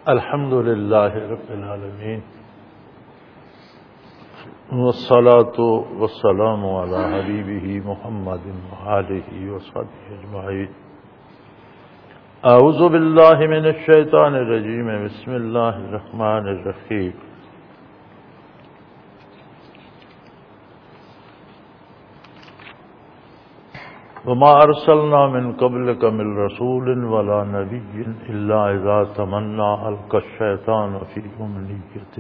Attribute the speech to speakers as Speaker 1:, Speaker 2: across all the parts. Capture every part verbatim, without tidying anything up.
Speaker 1: الحمد للہ رب العالمین والصلاة والسلام علی حبیبہ محمد وآلہ وصحبہ اجمعین. اعوذ باللہ من الشیطان الرجیم. بسم اللہ الرحمن الرحیم. وما ارسلنا من قبلك من رسول ولا نبی الا اذا تمنى القى الشیطان في امنیته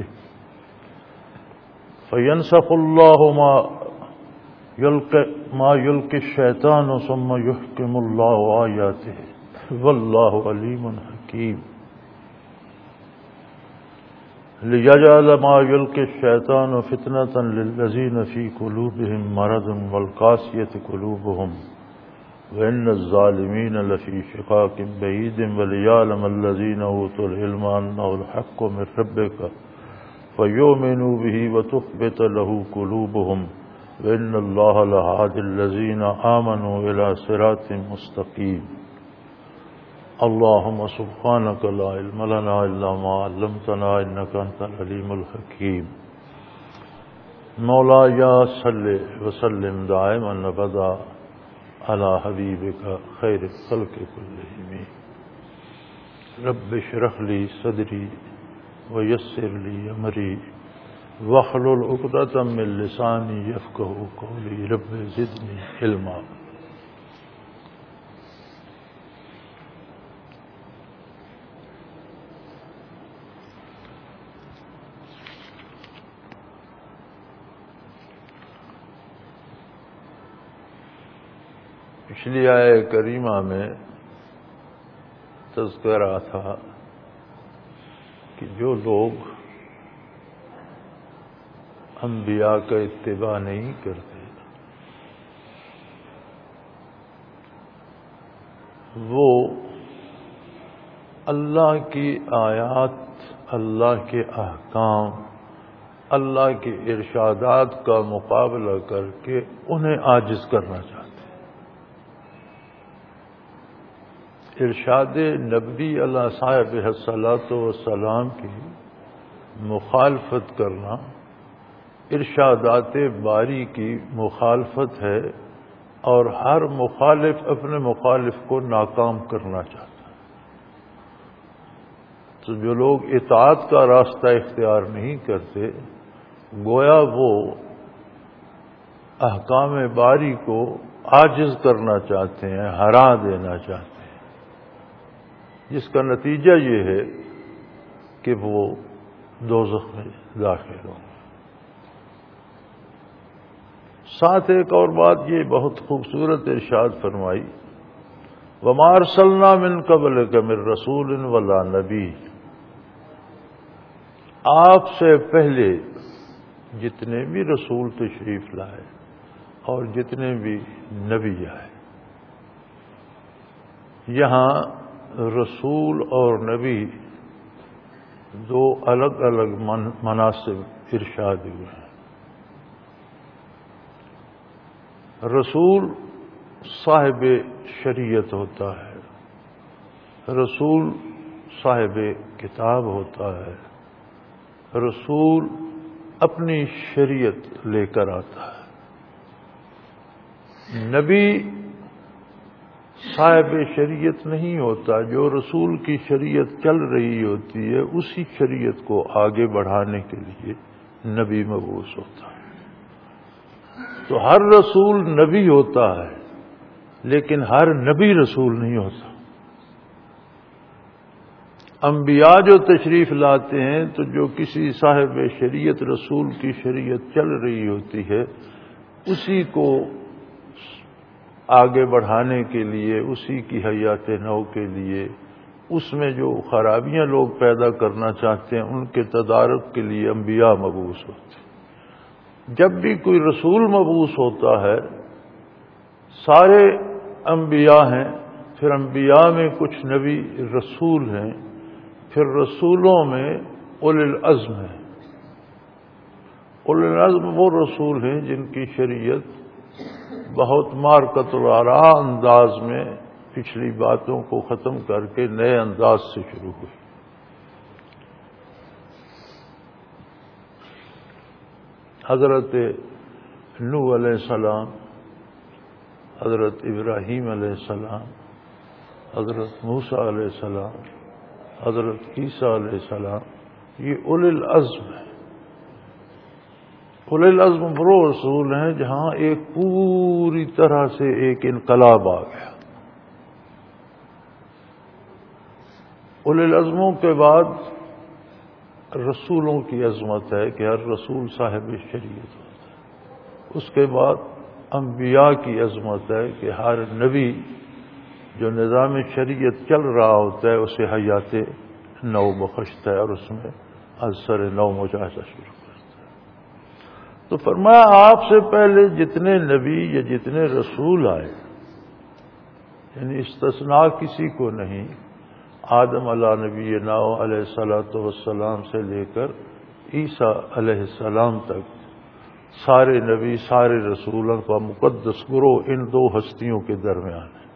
Speaker 1: فینسخ الله ما يلقي ما يلقي الشیطان ثم يحكم الله آیاته والله علیم حکیم. ليجعل ما يلقي الشیطان فتنة للذین في قلوبهم مرض والقاسیة قلوبهم وَإِنَّ الظَّالِمِينَ لَفِي شِقَاقٍ بَعِيدٍ وَلِيَعْلَمَ الَّذِينَ أُوتُوا الْعِلْمَ أَنَّهُ الْحَقُّ مِنْ رَبِّكَ فَيُؤْمِنُوا بِهِ وَتُخْبِتَ لَهُ قُلُوبُهُمْ وَإِنَّ اللَّهَ لَهَادِ الَّذِينَ آمَنُوا إِلَى صِرَاطٍ مُسْتَقِيمٍ. اللهم سبحانك لا علم لنا إلا ما علمتنا إنك أنت العليم الحكيم. مولاي صل وسلم دائما أبدا على حبیبک خیر الخلق کلہم. رب اشرح لی صدری ویسر لی امری واحلل عقدۃ من لسانی یفقہوا قولی. رب زدنی علما. پچھلی آیہ کریمہ میں تذکرہ تھا کہ جو لوگ انبیاء کا اتباع نہیں کرتے وہ اللہ کی آیات، اللہ کے احکام، اللہ کے ارشادات کا مقابلہ کر کے انہیں عاجز کرنا چاہتے. ارشاد نبی علیہ صاحب الصلاۃ والسلام کی مخالفت کرنا ارشادات باری کی مخالفت ہے، اور ہر مخالف اپنے مخالف کو ناکام کرنا چاہتا ہے. تو جو لوگ اطاعت کا راستہ اختیار نہیں کرتے گویا وہ احکام باری کو عاجز کرنا چاہتے ہیں، ہرا دینا چاہتے ہیں، جس کا نتیجہ یہ ہے کہ وہ دوزخ میں داخل ہوں. ساتھ ایک اور بات یہ بہت خوبصورت ارشاد فرمائی، وَمَا أَرْسَلْنَا مِن قَبْلِكَ مِن رَّسُولٍ وَلَا نَبِيٍّ. آپ سے پہلے جتنے بھی رسول تشریف لائے اور جتنے بھی نبی آئے. یہاں رسول اور نبی دو الگ الگ مناصب ارشاد ہوئے ہیں. رسول صاحب شریعت ہوتا ہے، رسول صاحب کتاب ہوتا ہے، رسول اپنی شریعت لے کر آتا ہے. نبی صاحب شریعت نہیں ہوتا، جو رسول کی شریعت چل رہی ہوتی ہے اسی شریعت کو آگے بڑھانے کے لیے نبی مبعوث ہوتا ہے. تو ہر رسول نبی ہوتا ہے لیکن ہر نبی رسول نہیں ہوتا. انبیاء جو تشریف لاتے ہیں تو جو کسی صاحب شریعت رسول کی شریعت چل رہی ہوتی ہے اسی کو آگے بڑھانے کے لیے، اسی کی حیات نو کے لیے، اس میں جو خرابیاں لوگ پیدا کرنا چاہتے ہیں ان کے تدارک کے لیے انبیاء مبعوث ہوتے ہیں. جب بھی کوئی رسول مبعوث ہوتا ہے سارے انبیاء ہیں، پھر انبیاء میں کچھ نبی رسول ہیں، پھر رسولوں میں اولو العزم ہیں. اولو العزم وہ رسول ہیں جن کی شریعت بہت مارکت الآراء انداز میں پچھلی باتوں کو ختم کر کے نئے انداز سے شروع ہوئی. حضرت نوح علیہ السلام، حضرت ابراہیم علیہ السلام، حضرت موسیٰ علیہ السلام، حضرت عیسیٰ علیہ السلام، یہ اولی العزم ہے۔ اولی العزم وہ رسول ہیں جہاں ایک پوری طرح سے ایک انقلاب آ گیا۔ اولی العزموں کے بعد رسولوں کی عظمت ہے کہ ہر رسول صاحب شریعت ہوتا ہے۔ اس کے بعد انبیاء کی عظمت ہے کہ ہر نبی جو نظام شریعت چل رہا ہوتا ہے اسے حیات نو بخشتا ہے اور اس میں اثر نو مجاہدہ شروع کرتا ہے۔ تو فرمایا آپ سے پہلے جتنے نبی یا جتنے رسول آئے، یعنی استثناء کسی کو نہیں، آدم علیہ نبی نو علیہ الصلوۃ والسلام سے لے کر عیسیٰ علیہ السلام تک سارے نبی سارے رسولوں کا مقدس گروہ ان دو ہستیوں کے درمیان ہے۔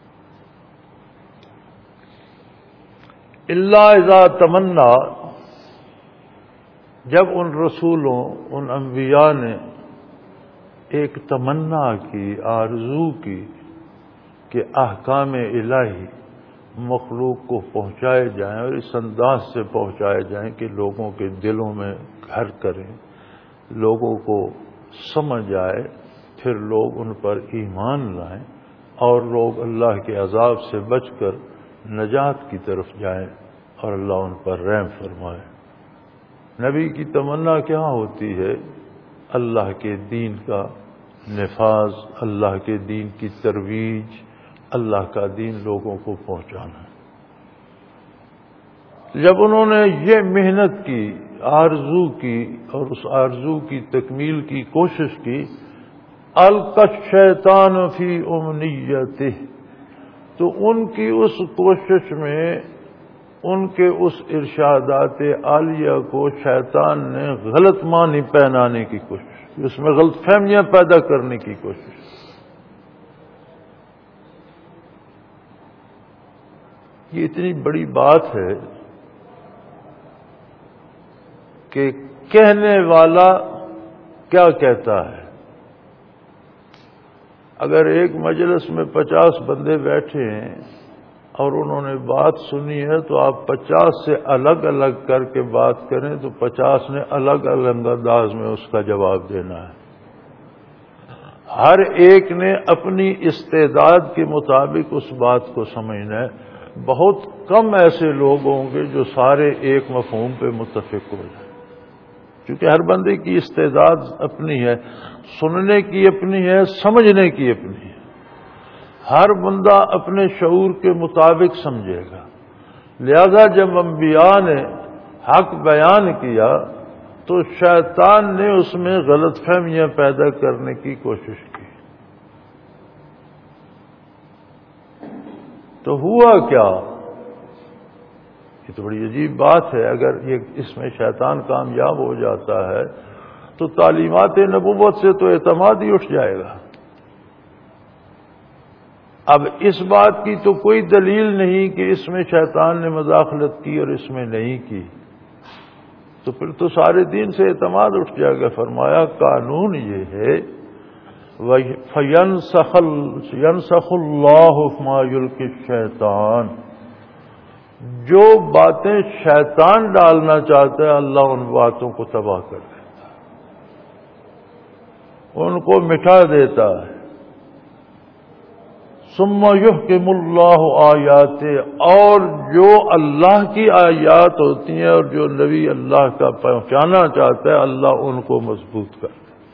Speaker 1: اللہ اذا تمنا، جب ان رسولوں ان انبیاء نے ایک تمنا کی، آرزو کی کہ احکام الہی مخلوق کو پہنچائے جائیں اور اس انداز سے پہنچائے جائیں کہ لوگوں کے دلوں میں گھر کریں، لوگوں کو سمجھ آئے، پھر لوگ ان پر ایمان لائیں اور لوگ اللہ کے عذاب سے بچ کر نجات کی طرف جائیں اور اللہ ان پر رحم فرمائے۔ نبی کی تمنا کیا ہوتی ہے؟ اللہ کے دین کا نفاذ، اللہ کے دین کی ترویج، اللہ کا دین لوگوں کو پہنچانا۔ جب انہوں نے یہ محنت کی، آرزو کی اور اس آرزو کی تکمیل کی کوشش کی، القى الشیطان فی امنیتہ، تو ان کی اس کوشش میں ان کے اس ارشادات عالیہ کو شیطان نے غلط معنی پہنانے کی کوشش کی، اس میں غلط فہمیاں پیدا کرنے کی کوشش کی۔ یہ اتنی بڑی بات ہے کہ کہنے والا کیا کہتا ہے؟ اگر ایک مجلس میں پچاس بندے بیٹھے ہیں اور انہوں نے بات سنی ہے تو آپ پچاس سے الگ الگ کر کے بات کریں تو پچاس نے الگ الگ انداز میں اس کا جواب دینا ہے۔ ہر ایک نے اپنی استعداد کے مطابق اس بات کو سمجھنا ہے۔ بہت کم ایسے لوگ ہوں گے جو سارے ایک مفہوم پہ متفق ہو جائیں، کیونکہ ہر بندے کی استعداد اپنی ہے، سننے کی اپنی ہے، سمجھنے کی اپنی ہے۔ ہر بندہ اپنے شعور کے مطابق سمجھے گا۔ لہذا جب انبیاء نے حق بیان کیا تو شیطان نے اس میں غلط فہمیاں پیدا کرنے کی کوشش کی۔ تو ہوا کیا؟ یہ تو بڑی عجیب بات ہے۔ اگر یہ اس میں شیطان کامیاب ہو جاتا ہے تو تعلیمات نبوت سے تو اعتماد ہی اٹھ جائے گا۔ اب اس بات کی تو کوئی دلیل نہیں کہ اس میں شیطان نے مداخلت کی اور اس میں نہیں کی، تو پھر تو سارے دین سے اعتماد اٹھ جائے گا۔ فرمایا قانون یہ ہے فَيَنْسَخَ اللَّهُ مَا يُلْقِي الشَّيْطَانُ، جو باتیں شیطان ڈالنا چاہتا ہے اللہ ان باتوں کو تباہ کر دیتا ہے، ان کو مٹا دیتا ہے۔ ثُمَّ يُحْكِمُ اللَّهُ آیَاتِهِ، اور جو اللہ کی آیات ہوتی ہیں اور جو نبی اللہ کا پہنچانا چاہتا ہے اللہ ان کو مضبوط کرتا ہے۔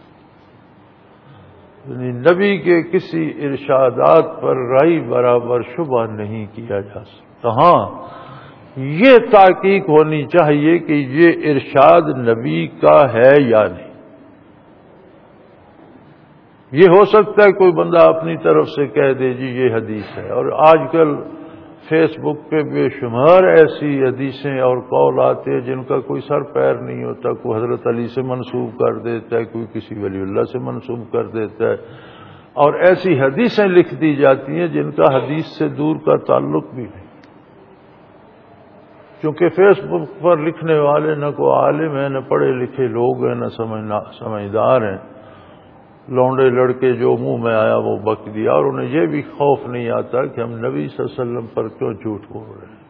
Speaker 1: یعنی نبی کے کسی ارشادات پر رائی برابر شبہ نہیں کیا جا سکتا۔ ہاں یہ تحقیق ہونی چاہیے کہ یہ ارشاد نبی کا ہے یا نہیں۔ یہ ہو سکتا ہے کوئی بندہ اپنی طرف سے کہہ دے جی یہ حدیث ہے، اور آج کل فیس بک پہ بے شمار ایسی حدیثیں اور قول آتے ہیں جن کا کوئی سر پیر نہیں ہوتا۔ کوئی حضرت علی سے منسوب کر دیتا ہے، کوئی کسی ولی اللہ سے منسوب کر دیتا ہے، اور ایسی حدیثیں لکھ دی جاتی ہیں جن کا حدیث سے دور کا تعلق بھی نہیں۔ کیونکہ فیس بک پر لکھنے والے نہ کوئی عالم ہیں، نہ پڑھے لکھے لوگ ہیں، نہ سمجھدار ہیں، لونڈے لڑکے جو منہ میں آیا وہ بک دیا، اور انہیں یہ بھی خوف نہیں آتا کہ ہم نبی صلی اللہ علیہ وسلم پر کیوں جھوٹ بول رہے ہیں۔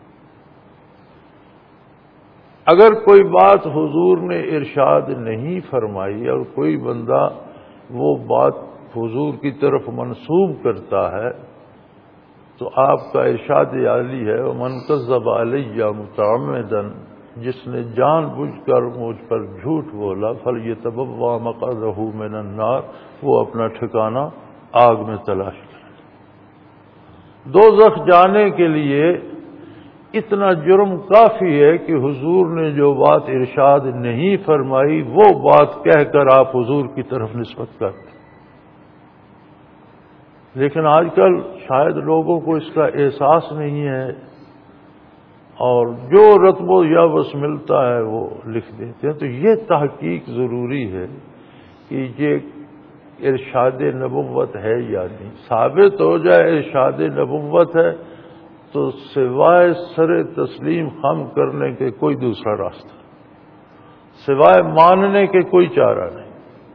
Speaker 1: اگر کوئی بات حضور نے ارشاد نہیں فرمائی اور کوئی بندہ وہ بات حضور کی طرف منسوب کرتا ہے تو آپ کا ارشاد عالی ہے، وَمَنْ كَذَّبَ عَلَيَّ مُتَعَمِّدًا، جس نے جان بوجھ کر مجھ پر جھوٹ بولا، فَلْيَتَبَوَّأْ مَقْعَدَهُ مِنَ النَّارِ، وہ اپنا ٹھکانہ آگ میں تلاش کرے۔ دوزخ جانے کے لیے اتنا جرم کافی ہے کہ حضور نے جو بات ارشاد نہیں فرمائی وہ بات کہہ کر آپ حضور کی طرف نسبت کرتے۔ لیکن آج کل شاید لوگوں کو اس کا احساس نہیں ہے، اور جو رتب و یابس ملتا ہے وہ لکھ دیتے ہیں۔ تو یہ تحقیق ضروری ہے کہ یہ ارشاد نبوت ہے یا نہیں۔ ثابت ہو جائے ارشاد نبوت ہے تو سوائے سر تسلیم خم کرنے کے کوئی دوسرا راستہ، سوائے ماننے کے کوئی چارہ نہیں۔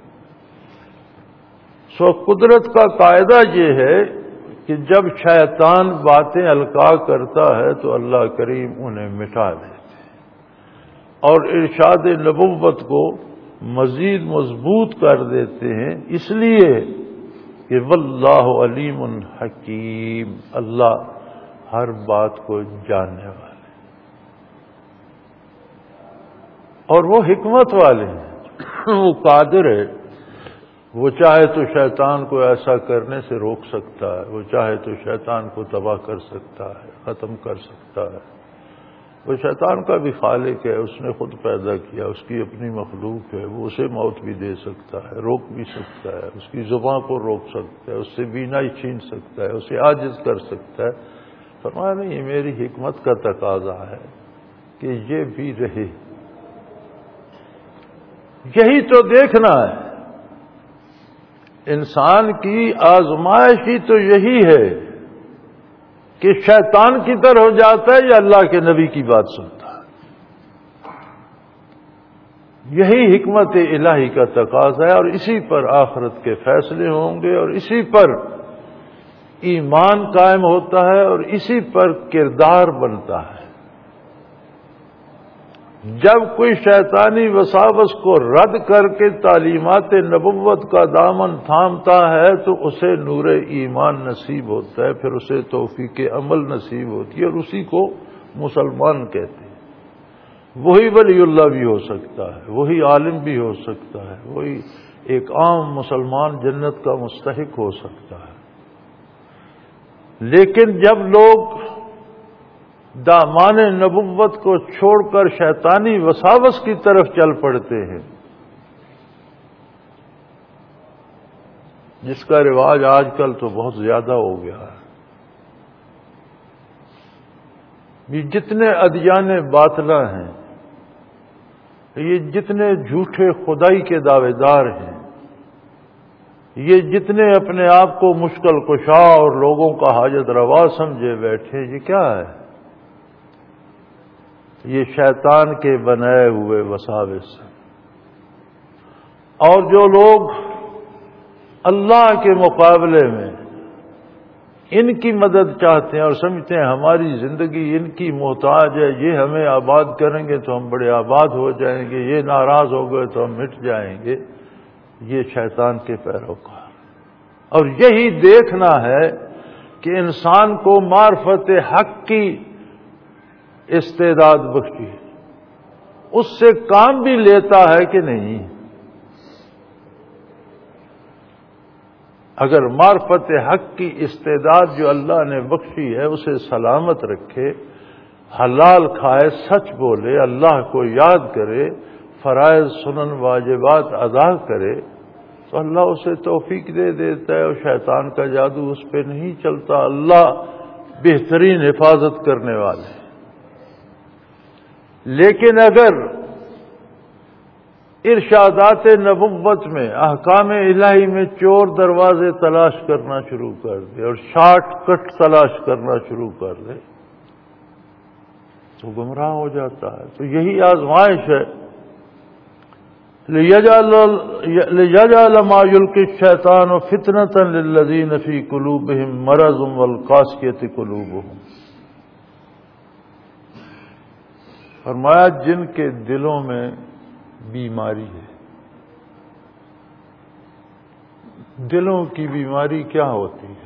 Speaker 1: سو قدرت کا قاعدہ یہ ہے کہ جب شیطان باتیں القا کرتا ہے تو اللہ کریم انہیں مٹا دیتے ہیں اور ارشاد نبوت کو مزید مضبوط کر دیتے ہیں، اس لیے کہ واللہ علیم حکیم، اللہ ہر بات کو جاننے والے اور وہ حکمت والے ہیں، وہ قادر ہے، وہ چاہے تو شیطان کو ایسا کرنے سے روک سکتا ہے، وہ چاہے تو شیطان کو تباہ کر سکتا ہے، ختم کر سکتا ہے۔ وہ شیطان کا بھی خالق ہے، اس نے خود پیدا کیا، اس کی اپنی مخلوق ہے، وہ اسے موت بھی دے سکتا ہے، روک بھی سکتا ہے، اس کی زبان کو روک سکتا ہے، اس سے بینائی چھین سکتا ہے، اسے عاجز کر سکتا ہے۔ فرمایا نہیں، یہ میری حکمت کا تقاضا ہے کہ یہ بھی رہے۔ یہی تو دیکھنا ہے، انسان کی آزمائش ہی تو یہی ہے کہ شیطان کی طرح ہو جاتا ہے یا اللہ کے نبی کی بات سنتا ہے۔ یہی حکمت الہی کا تقاضا ہے، اور اسی پر آخرت کے فیصلے ہوں گے، اور اسی پر ایمان قائم ہوتا ہے، اور اسی پر کردار بنتا ہے۔ جب کوئی شیطانی وساوس کو رد کر کے تعلیمات نبوت کا دامن تھامتا ہے تو اسے نور ایمان نصیب ہوتا ہے، پھر اسے توفیق عمل نصیب ہوتی ہے، اور اسی کو مسلمان کہتے ہیں۔ وہی ولی اللہ بھی ہو سکتا ہے، وہی عالم بھی ہو سکتا ہے، وہی ایک عام مسلمان جنت کا مستحق ہو سکتا ہے۔ لیکن جب لوگ دامان نبوت کو چھوڑ کر شیطانی وساوس کی طرف چل پڑتے ہیں، جس کا رواج آج کل تو بہت زیادہ ہو گیا ہے، یہ جتنے ادیان باطلہ ہیں، یہ جتنے جھوٹے خدائی کے دعوے دار ہیں، یہ جتنے اپنے آپ کو مشکل کشا اور لوگوں کا حاجت روا سمجھے بیٹھے، یہ کیا ہے؟ یہ شیطان کے بنائے ہوئے وساوس ہیں۔ اور جو لوگ اللہ کے مقابلے میں ان کی مدد چاہتے ہیں اور سمجھتے ہیں ہماری زندگی ان کی محتاج ہے، یہ ہمیں آباد کریں گے تو ہم بڑے آباد ہو جائیں گے، یہ ناراض ہو گئے تو ہم مٹ جائیں گے، یہ شیطان کے پیروکار۔ اور یہی دیکھنا ہے کہ انسان کو معرفت حق کی استعداد بخشی ہے، اس سے کام بھی لیتا ہے کہ نہیں۔ اگر معرفت حق کی استعداد جو اللہ نے بخشی ہے اسے سلامت رکھے، حلال کھائے، سچ بولے، اللہ کو یاد کرے، فرائض سنن واجبات ادا کرے، تو اللہ اسے توفیق دے دیتا ہے، اور شیطان کا جادو اس پہ نہیں چلتا۔ اللہ بہترین حفاظت کرنے والے۔ لیکن اگر ارشادات نبوت میں، احکام الہی میں چور دروازے تلاش کرنا شروع کر دے اور شارٹ کٹ تلاش کرنا شروع کر دے تو گمراہ ہو جاتا ہے۔ تو یہی آزمائش ہے، لِيَجْعَلَ مَا يُلْقِي الشَّيْطَانُ فِتْنَةً لِلَّذِينَ فِي قُلُوبِهِم مَّرَضٌ وَالْقَاسِيَةِ قُلُوبُهُم۔ فرمایا جن کے دلوں میں بیماری ہے۔ دلوں کی بیماری کیا ہوتی ہے؟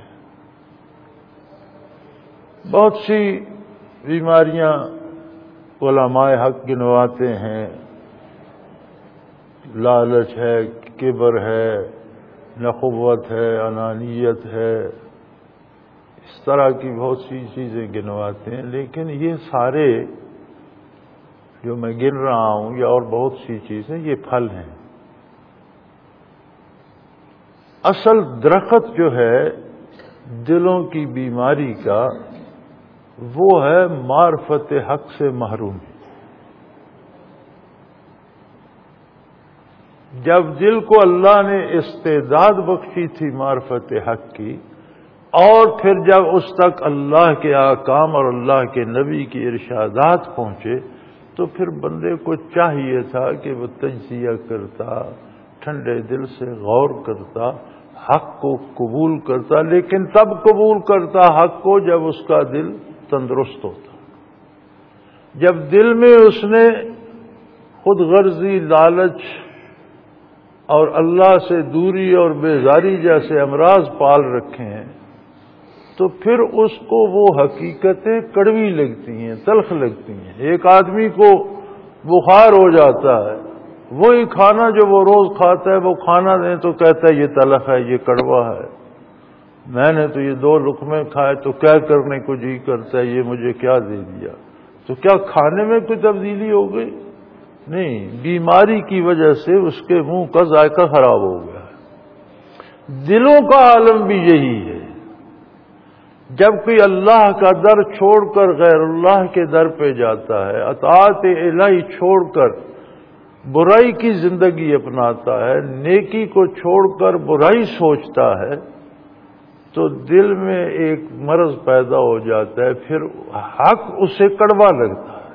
Speaker 1: بہت سی بیماریاں علماء حق گنواتے ہیں، لالچ ہے، کبر ہے، نخوت ہے، انانیت ہے، اس طرح کی بہت سی چیزیں گنواتے ہیں، لیکن یہ سارے جو میں گن رہا ہوں یا اور بہت سی چیزیں یہ پھل ہیں۔ اصل درخت جو ہے دلوں کی بیماری کا وہ ہے معرفت حق سے محرومی۔ جب دل کو اللہ نے استعداد بخشی تھی معرفت حق کی، اور پھر جب اس تک اللہ کے احکام اور اللہ کے نبی کی ارشادات پہنچے تو پھر بندے کو چاہیے تھا کہ وہ تجزیہ کرتا، ٹھنڈے دل سے غور کرتا، حق کو قبول کرتا، لیکن تب قبول کرتا حق کو جب اس کا دل تندرست ہوتا، جب دل میں اس نے خود غرضی، لالچ اور اللہ سے دوری اور بیزاری جیسے امراض پال رکھے ہیں، تو پھر اس کو وہ حقیقتیں کڑوی لگتی ہیں، تلخ لگتی ہیں۔ ایک آدمی کو بخار ہو جاتا ہے، وہی کھانا جو وہ روز کھاتا ہے وہ کھانا دیں تو کہتا ہے یہ تلخ ہے، یہ کڑوا ہے، میں نے تو یہ دو لقمے کھائے تو کیا کرنے کو جی کرتا ہے، یہ مجھے کیا دے دیا۔ تو کیا کھانے میں کوئی تبدیلی ہو گئی؟ نہیں، بیماری کی وجہ سے اس کے منہ کا ذائقہ خراب ہو گیا ہے۔ دلوں کا عالم بھی یہی ہے، جب کوئی اللہ کا در چھوڑ کر غیر اللہ کے در پہ جاتا ہے، اطاعت الہی چھوڑ کر برائی کی زندگی اپناتا ہے، نیکی کو چھوڑ کر برائی سوچتا ہے، تو دل میں ایک مرض پیدا ہو جاتا ہے، پھر حق اسے کڑوا لگتا ہے۔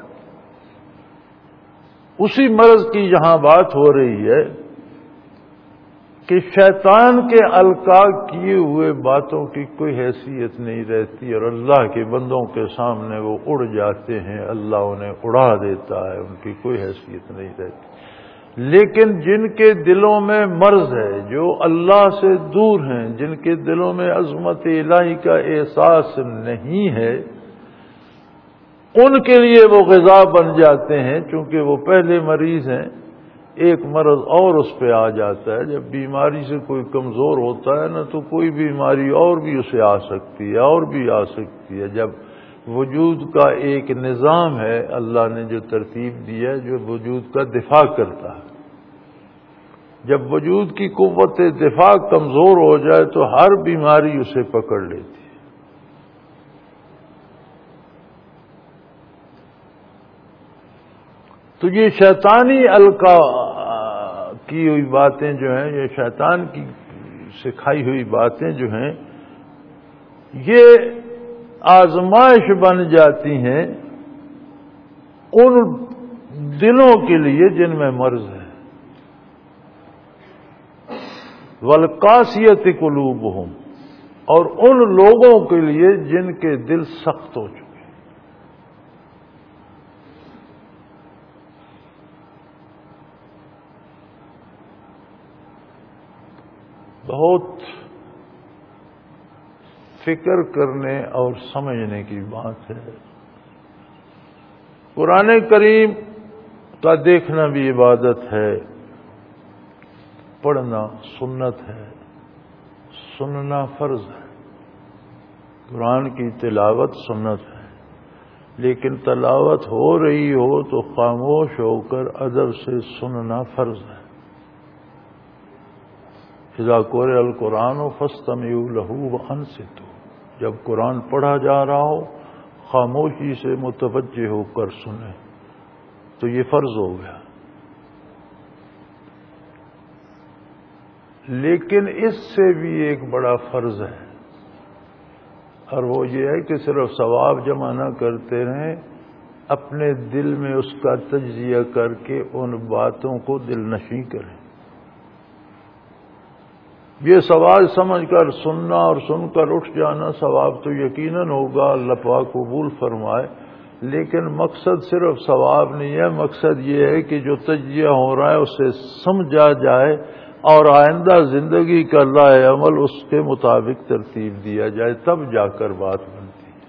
Speaker 1: اسی مرض کی یہاں بات ہو رہی ہے کہ شیطان کے القاء کیے ہوئے باتوں کی کوئی حیثیت نہیں رہتی، اور اللہ کے بندوں کے سامنے وہ اڑ جاتے ہیں، اللہ انہیں اڑا دیتا ہے، ان کی کوئی حیثیت نہیں رہتی۔ لیکن جن کے دلوں میں مرض ہے، جو اللہ سے دور ہیں، جن کے دلوں میں عظمت الہی کا احساس نہیں ہے، ان کے لیے وہ غذا بن جاتے ہیں، چونکہ وہ پہلے مریض ہیں، ایک مرض اور اس پہ آ جاتا ہے۔ جب بیماری سے کوئی کمزور ہوتا ہے نا تو کوئی بیماری اور بھی اسے آ سکتی ہے، اور بھی آ سکتی ہے۔ جب وجود کا ایک نظام ہے اللہ نے جو ترتیب دی ہے، جو وجود کا دفاع کرتا ہے، جب وجود کی قوت دفاع کمزور ہو جائے تو ہر بیماری اسے پکڑ لیتی ہے۔ تو یہ شیطانی القاء کی ہوئی باتیں جو ہیں، یہ شیطان کی سکھائی ہوئی باتیں جو ہیں، یہ آزمائش بن جاتی ہیں ان دلوں کے لیے جن میں مرض ہے۔ وَالْقَاسِيَةِ قُلُوبُهُمْ، اور ان لوگوں کے لیے جن کے دل سخت ہو چکے۔ بہت فکر کرنے اور سمجھنے کی بات ہے۔ قرآن کریم کا دیکھنا بھی عبادت ہے، پڑھنا سنت ہے، سننا فرض ہے۔ قرآن کی تلاوت سنت ہے، لیکن تلاوت ہو رہی ہو تو خاموش ہو کر ادب سے سننا فرض ہے۔ اذا قرئ القرآن فاستمعوا له وانصتوا، جب قرآن پڑھا جا رہا ہو خاموشی سے متوجہ ہو کر سنیں، تو یہ فرض ہو گیا۔ لیکن اس سے بھی ایک بڑا فرض ہے، اور وہ یہ ہے کہ صرف ثواب جمع نہ کرتے رہیں، اپنے دل میں اس کا تجزیہ کر کے ان باتوں کو دل نشیں کریں. یہ ثواب سمجھ کر سننا اور سن کر اٹھ جانا ثواب تو یقیناً ہوگا، اللہ پاک قبول فرمائے، لیکن مقصد صرف ثواب نہیں ہے. مقصد یہ ہے کہ جو تجزیہ ہو رہا ہے اسے سمجھا جائے اور آئندہ زندگی کا لائے عمل اس کے مطابق ترتیب دیا جائے، تب جا کر بات بنتی ہے.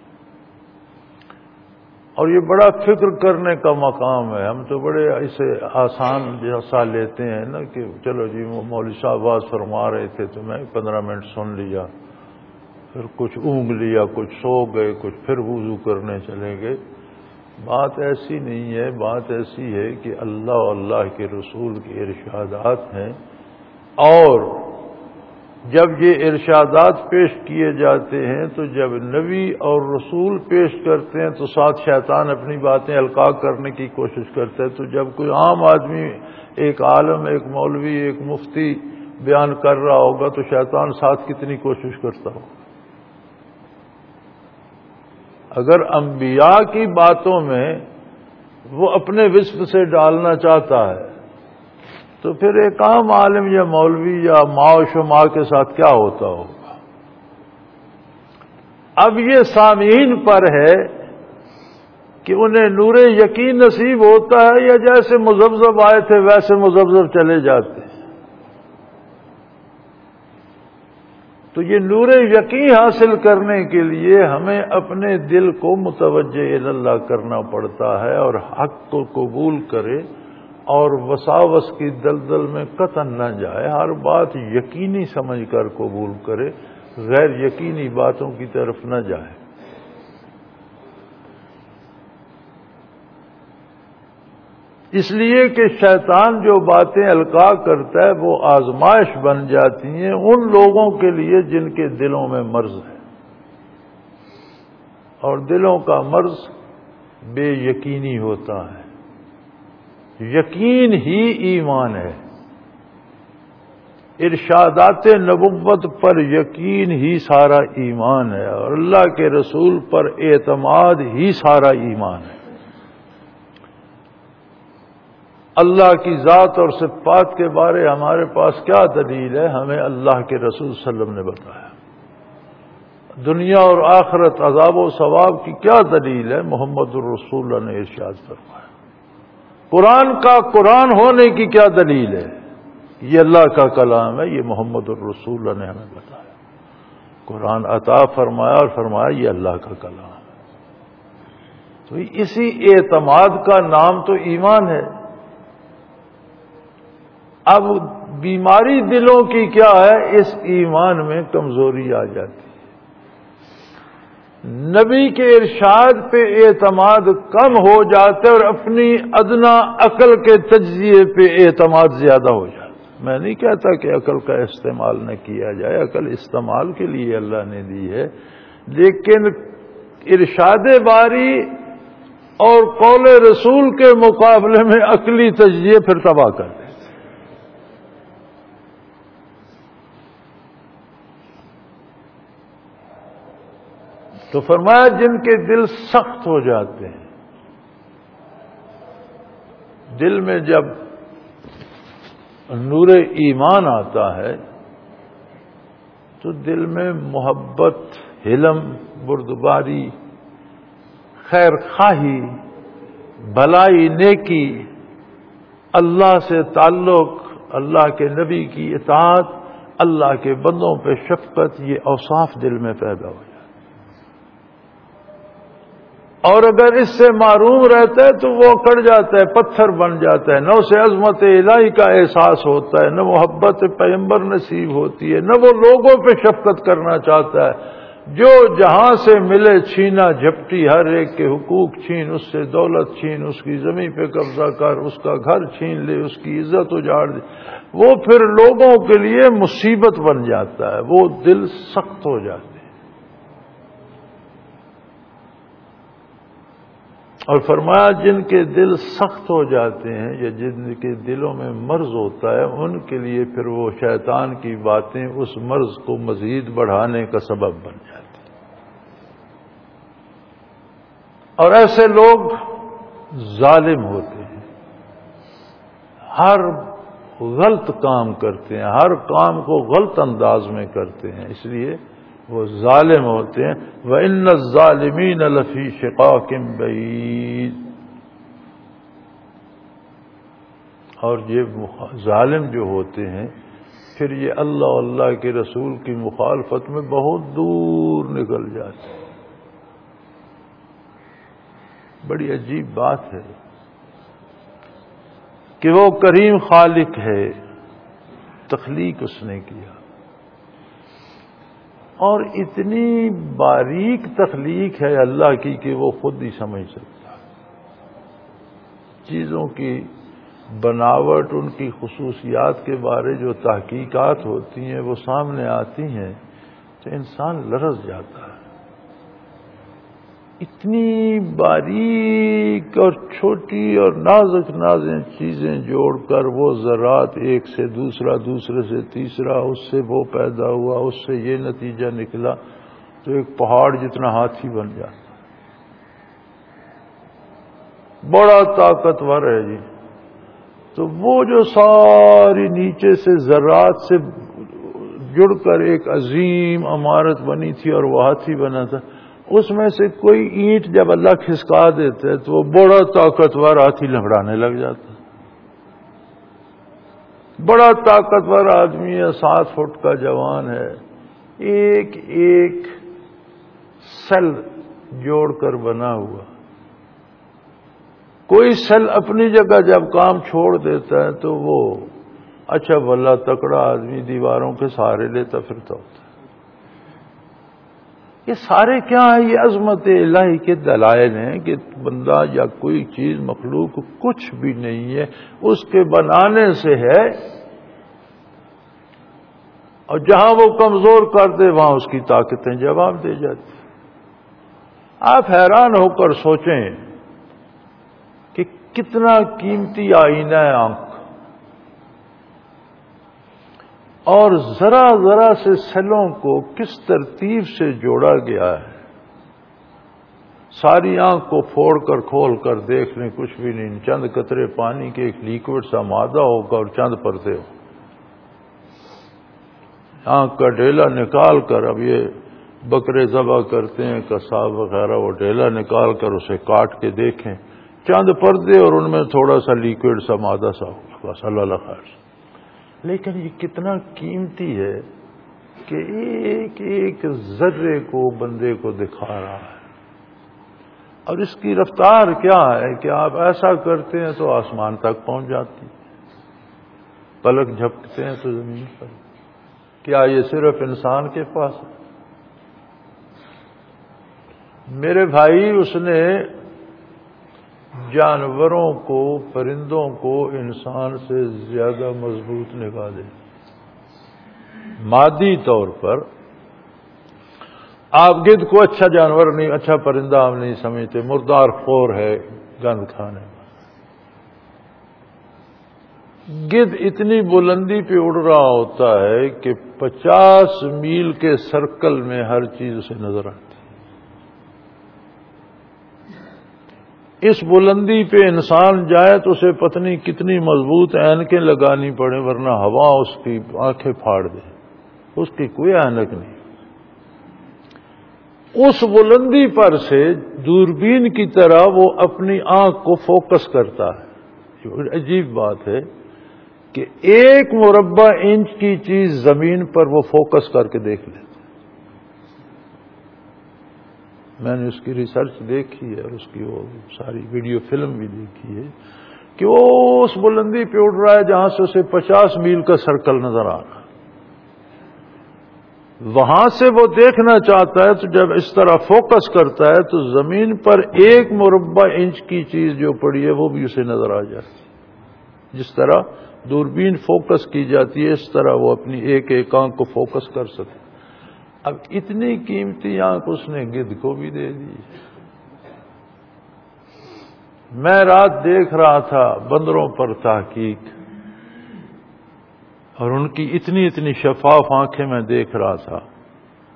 Speaker 1: اور یہ بڑا فکر کرنے کا مقام ہے. ہم تو بڑے اسے آسان جیسا لیتے ہیں نا کہ چلو جی مولوی صاحب آواز فرما رہے تھے تو میں پندرہ منٹ سن لیا، پھر کچھ اونگ لیا، کچھ سو گئے، کچھ پھر وضو کرنے چلے گئے. بات ایسی نہیں ہے. بات ایسی ہے کہ اللہ اور اللہ کے رسول کے ارشادات ہیں، اور جب یہ ارشادات پیش کیے جاتے ہیں تو جب نبی اور رسول پیش کرتے ہیں تو ساتھ شیطان اپنی باتیں القاء کرنے کی کوشش کرتا ہے. تو جب کوئی عام آدمی، ایک عالم، ایک مولوی، ایک مفتی بیان کر رہا ہوگا تو شیطان ساتھ کتنی کوشش کرتا ہوگا. اگر انبیاء کی باتوں میں وہ اپنے وصف سے ڈالنا چاہتا ہے تو پھر ایک عام عالم یا مولوی یا ماں و شما کے ساتھ کیا ہوتا ہوگا. اب یہ سامعین پر ہے کہ انہیں نور یقین نصیب ہوتا ہے یا جیسے مذبذب آئے تھے ویسے مذبذب چلے جاتے ہیں. تو یہ نور یقین حاصل کرنے کے لیے ہمیں اپنے دل کو متوجہ اللہ کرنا پڑتا ہے اور حق کو قبول کرے اور وساوس کی دلدل میں قطعاً نہ جائے. ہر بات یقینی سمجھ کر قبول کرے، غیر یقینی باتوں کی طرف نہ جائے. اس لیے کہ شیطان جو باتیں القاء کرتا ہے وہ آزمائش بن جاتی ہیں ان لوگوں کے لیے جن کے دلوں میں مرض ہے، اور دلوں کا مرض بے یقینی ہوتا ہے. یقین ہی ایمان ہے. ارشادات نبوت پر یقین ہی سارا ایمان ہے، اور اللہ کے رسول پر اعتماد ہی سارا ایمان ہے. اللہ کی ذات اور صفات کے بارے ہمارے پاس کیا دلیل ہے؟ ہمیں اللہ کے رسول صلی اللہ علیہ وسلم نے بتایا. دنیا اور آخرت، عذاب و ثواب کی کیا دلیل ہے؟ محمد الرسول اللہ نے ارشاد فرمایا. قرآن کا قرآن ہونے کی کیا دلیل ہے؟ یہ اللہ کا کلام ہے، یہ محمد الرسول اللہ نے ہمیں بتایا. قرآن عطا فرمایا اور فرمایا یہ اللہ کا کلام ہے. تو اسی اعتماد کا نام تو ایمان ہے. اب بیماری دلوں کی کیا ہے؟ اس ایمان میں کمزوری آ جاتی ہے. نبی کے ارشاد پہ اعتماد کم ہو جاتا ہے اور اپنی ادنا عقل کے تجزیے پہ اعتماد زیادہ ہو جاتا ہے. میں نہیں کہتا کہ عقل کا استعمال نہ کیا جائے، عقل استعمال کے لیے اللہ نے دی ہے، لیکن ارشاد باری اور قول رسول کے مقابلے میں عقلی تجزیے پھر تباہ کر دیں. تو فرمایا جن کے دل سخت ہو جاتے ہیں. دل میں جب نور ایمان آتا ہے تو دل میں محبت، حلم، بردباری، خیر خواہی، بھلائی، نیکی، اللہ سے تعلق، اللہ کے نبی کی اطاعت، اللہ کے بندوں پہ شفقت، یہ اوصاف دل میں پیدا ہو جائے. اور اگر اس سے معروم رہتا ہے تو وہ کڑ جاتا ہے، پتھر بن جاتا ہے. نہ اسے عظمت الہی کا احساس ہوتا ہے، نہ محبت پیغمبر نصیب ہوتی ہے، نہ وہ لوگوں پہ شفقت کرنا چاہتا ہے. جو جہاں سے ملے چھینا جھپٹی، ہر ایک کے حقوق چھین، اس سے دولت چھین، اس کی زمین پہ قبضہ کر، اس کا گھر چھین لے، اس کی عزت اجاڑ دے، وہ پھر لوگوں کے لیے مصیبت بن جاتا ہے. وہ دل سخت ہو جاتا ہے. اور فرمایا جن کے دل سخت ہو جاتے ہیں یا جن کے دلوں میں مرض ہوتا ہے ان کے لیے پھر وہ شیطان کی باتیں اس مرض کو مزید بڑھانے کا سبب بن جاتی ہیں. اور ایسے لوگ ظالم ہوتے ہیں، ہر غلط کام کرتے ہیں، ہر کام کو غلط انداز میں کرتے ہیں، اس لیے وہ ظالم ہوتے ہیں۔ وَإِنَّ الظَّالِمِينَ لَفِي شِقَاقٍ بَعِيدٍ۔ اور یہ ظالم جو ہوتے ہیں پھر یہ اللہ اللہ کے رسول کی مخالفت میں بہت دور نکل جاتے ہیں۔ بڑی عجیب بات ہے کہ وہ کریم خالق ہے، تخلیق اس نے کیا، اور اتنی باریک تخلیق ہے اللہ کی کہ وہ خود ہی سمجھ سکتا ہے۔ چیزوں کی بناوٹ، ان کی خصوصیات کے بارے جو تحقیقات ہوتی ہیں وہ سامنے آتی ہیں تو انسان لرز جاتا ہے۔ اتنی باریک اور چھوٹی اور نازک نازک چیزیں جوڑ کر وہ ذرات ایک سے دوسرا، دوسرے سے تیسرا، اس سے وہ پیدا ہوا، اس سے یہ نتیجہ نکلا تو ایک پہاڑ جتنا ہاتھی بن جاتا، بڑا طاقتور ہے جی۔ تو وہ جو ساری نیچے سے ذرات سے جڑ کر ایک عظیم عمارت بنی تھی اور وہ ہاتھی بنا تھا، اس میں سے کوئی اینٹ جب اللہ کھسکا دیتے تو وہ بڑا طاقتور ہاتھی لنگڑانے لگ جاتا۔ بڑا طاقتور آدمی ہے، سات فٹ کا جوان ہے، ایک ایک سیل جوڑ کر بنا ہوا، کوئی سیل اپنی جگہ جب کام چھوڑ دیتا ہے تو وہ اچھا بھلا تکڑا آدمی دیواروں کے سہارے لیتا پھرتا ہوتا ہے۔ یہ سارے کیا ہیں؟ یہ عظمت الہی کے دلائل ہیں کہ بندہ یا کوئی چیز مخلوق کچھ بھی نہیں ہے، اس کے بنانے سے ہے، اور جہاں وہ کمزور کر دے وہاں اس کی طاقتیں جواب دے جاتی۔ آپ حیران ہو کر سوچیں کہ کتنا قیمتی آئینہ ہے آنکھ، اور ذرا ذرا سے سیلوں کو کس ترتیب سے جوڑا گیا ہے۔ ساری آنکھ کو پھوڑ کر کھول کر دیکھ لیں، کچھ بھی نہیں، چند قطرے پانی کے ایک لیکوڈ سا مادہ ہوگا اور چند پردے ہو۔ آنکھ کا ڈھیلا نکال کر، اب یہ بکرے ذبح کرتے ہیں قصاب وغیرہ، وہ ڈھیلا نکال کر اسے کاٹ کے دیکھیں، چند پردے اور ان میں تھوڑا سا لیکوڈ سا مادہ سا ہوگا، بس اللہ خیر۔ لیکن یہ کتنا قیمتی ہے کہ ایک ایک ذرے کو بندے کو دکھا رہا ہے، اور اس کی رفتار کیا ہے کہ آپ ایسا کرتے ہیں تو آسمان تک پہنچ جاتی، پلک جھپکتے ہیں تو زمین پر۔ کیا یہ صرف انسان کے پاس ہے؟ میرے بھائی، اس نے جانوروں کو، پرندوں کو انسان سے زیادہ مضبوط نگاہ دی۔ مادی طور پر آپ گدھ کو اچھا جانور نہیں، اچھا پرندہ آپ نہیں سمجھتے، مردار خور ہے گند کھانے میں۔ گدھ اتنی بلندی پہ اڑ رہا ہوتا ہے کہ پچاس میل کے سرکل میں ہر چیز اسے نظر آتی۔ اس بلندی پہ انسان جائے تو اسے پتنی کتنی مضبوط اینکیں لگانی پڑے، ورنہ ہوا اس کی آنکھیں پھاڑ دے، اس کی کوئی اینک نہیں۔ اس بلندی پر سے دوربین کی طرح وہ اپنی آنکھ کو فوکس کرتا ہے۔ عجیب بات ہے کہ ایک مربع انچ کی چیز زمین پر وہ فوکس کر کے دیکھ لیتا۔ میں نے اس کی ریسرچ دیکھی ہے اور اس کی وہ ساری ویڈیو فلم بھی دیکھی ہے کہ وہ اس بلندی پہ اڑ رہا ہے جہاں سے اسے پچاس میل کا سرکل نظر آ رہا ہے۔ وہاں سے وہ دیکھنا چاہتا ہے تو جب اس طرح فوکس کرتا ہے تو زمین پر ایک مربع انچ کی چیز جو پڑی ہے وہ بھی اسے نظر آ جاتی ہے۔ جس طرح دوربین فوکس کی جاتی ہے، اس طرح وہ اپنی ایک ایک آنکھ کو فوکس کر سکتے۔ اب اتنی قیمتی آنکھ اس نے گدھ کو بھی دے دی۔ میں رات دیکھ رہا تھا بندروں پر تحقیق، اور ان کی اتنی اتنی شفاف آنکھیں میں دیکھ رہا تھا،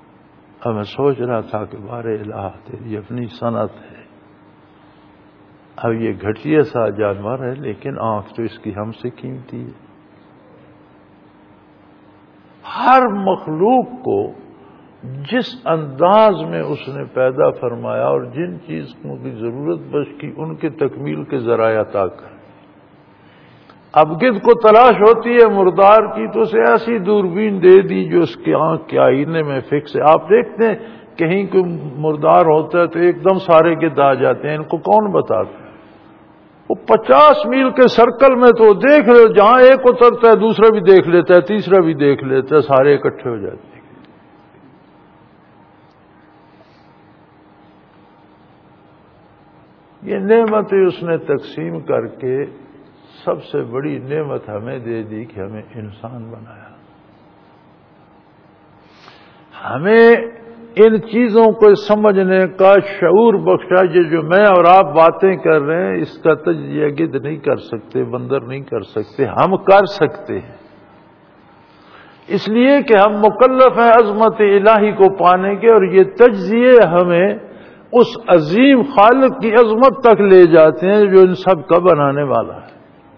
Speaker 1: اور میں سوچ رہا تھا کہ بارے الہ تیری اپنی صنعت ہے، اب یہ گھٹیا سا جانور ہے لیکن آنکھ تو اس کی ہم سے قیمتی ہے. ہر مخلوق کو جس انداز میں اس نے پیدا فرمایا اور جن چیزوں کی ضرورت بش کی ان کے تکمیل کے ذرائع عطا کر. اب گدھ کو تلاش ہوتی ہے مردار کی تو اسے ایسی دوربین دے دی جو اس کی آنکھ کے آئینے میں فکس ہے. آپ دیکھتے ہیں کہیں کوئی مردار ہوتا ہے تو ایک دم سارے گدھ آ جاتے ہیں. ان کو کون بتاتا ہے؟ وہ پچاس میل کے سرکل میں تو دیکھ رہے جہاں ایک اترتا ہے دوسرا بھی دیکھ لیتا ہے تیسرا بھی دیکھ لیتا ہے سارے اکٹھے ہو جاتے ہیں. یہ نعمتیں اس نے تقسیم کر کے سب سے بڑی نعمت ہمیں دے دی کہ ہمیں انسان بنایا. ہمیں ان چیزوں کو سمجھنے کا شعور بخشا. یہ جو میں اور آپ باتیں کر رہے ہیں اس کا تجزیہ گدھ نہیں کر سکتے, بندر نہیں کر سکتے, ہم کر سکتے ہیں. اس لیے کہ ہم مکلف ہیں عظمت الہی کو پانے کے, اور یہ تجزیے ہمیں اس عظیم خالق کی عظمت تک لے جاتے ہیں جو ان سب کا بنانے والا ہے.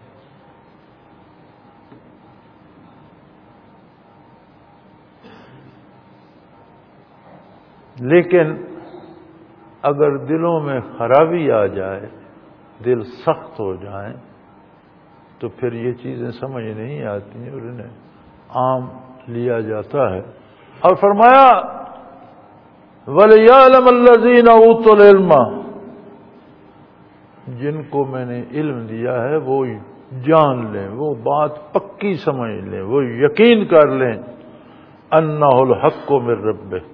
Speaker 1: لیکن اگر دلوں میں خرابی آ جائے, دل سخت ہو جائیں, تو پھر یہ چیزیں سمجھ نہیں آتی ہیں اور انہیں عام لیا جاتا ہے. اور فرمایا وَلِيَعْلَمَ الَّذِينَ أُوتُوا الْعِلْمَ, جن کو میں نے علم دیا ہے وہ جان لیں, وہ بات پکی سمجھ لیں, وہ یقین کر لیں أَنَّهُ الْحَقُّ مِن رَبِّكَ,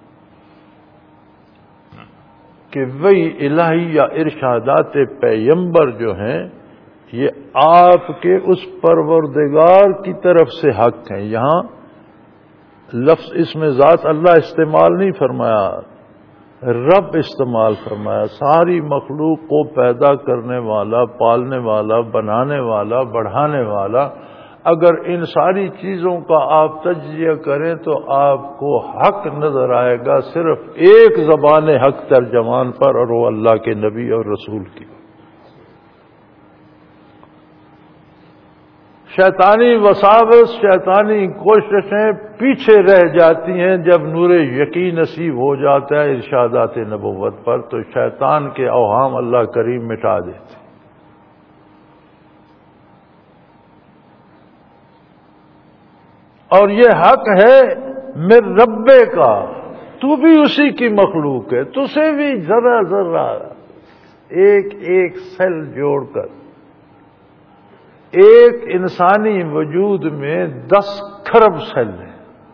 Speaker 1: کہ وہی الہی یا ارشادات پیغمبر جو ہیں یہ آپ کے اس پروردگار کی طرف سے حق ہیں. یہاں لفظ اس میں ذات اللہ استعمال نہیں فرمایا, رب استعمال فرمایا. ساری مخلوق کو پیدا کرنے والا, پالنے والا, بنانے والا, بڑھانے والا. اگر ان ساری چیزوں کا آپ تجزیہ کریں تو آپ کو حق نظر آئے گا صرف ایک زبان حق ترجمان پر, اور وہ اللہ کے نبی اور رسول کی. شیطانی وساوس, شیطانی کوششیں پیچھے رہ جاتی ہیں جب نور یقین نصیب ہو جاتا ہے ارشادات نبوت پر, تو شیطان کے اوہام اللہ کریم مٹا دیتے. اور یہ حق ہے میرے ربے کا, تو بھی اسی کی مخلوق ہے, تجھے بھی ذرا ذرا ایک ایک سیل جوڑ کر ایک انسانی وجود میں دس کھرب سیل ہیں.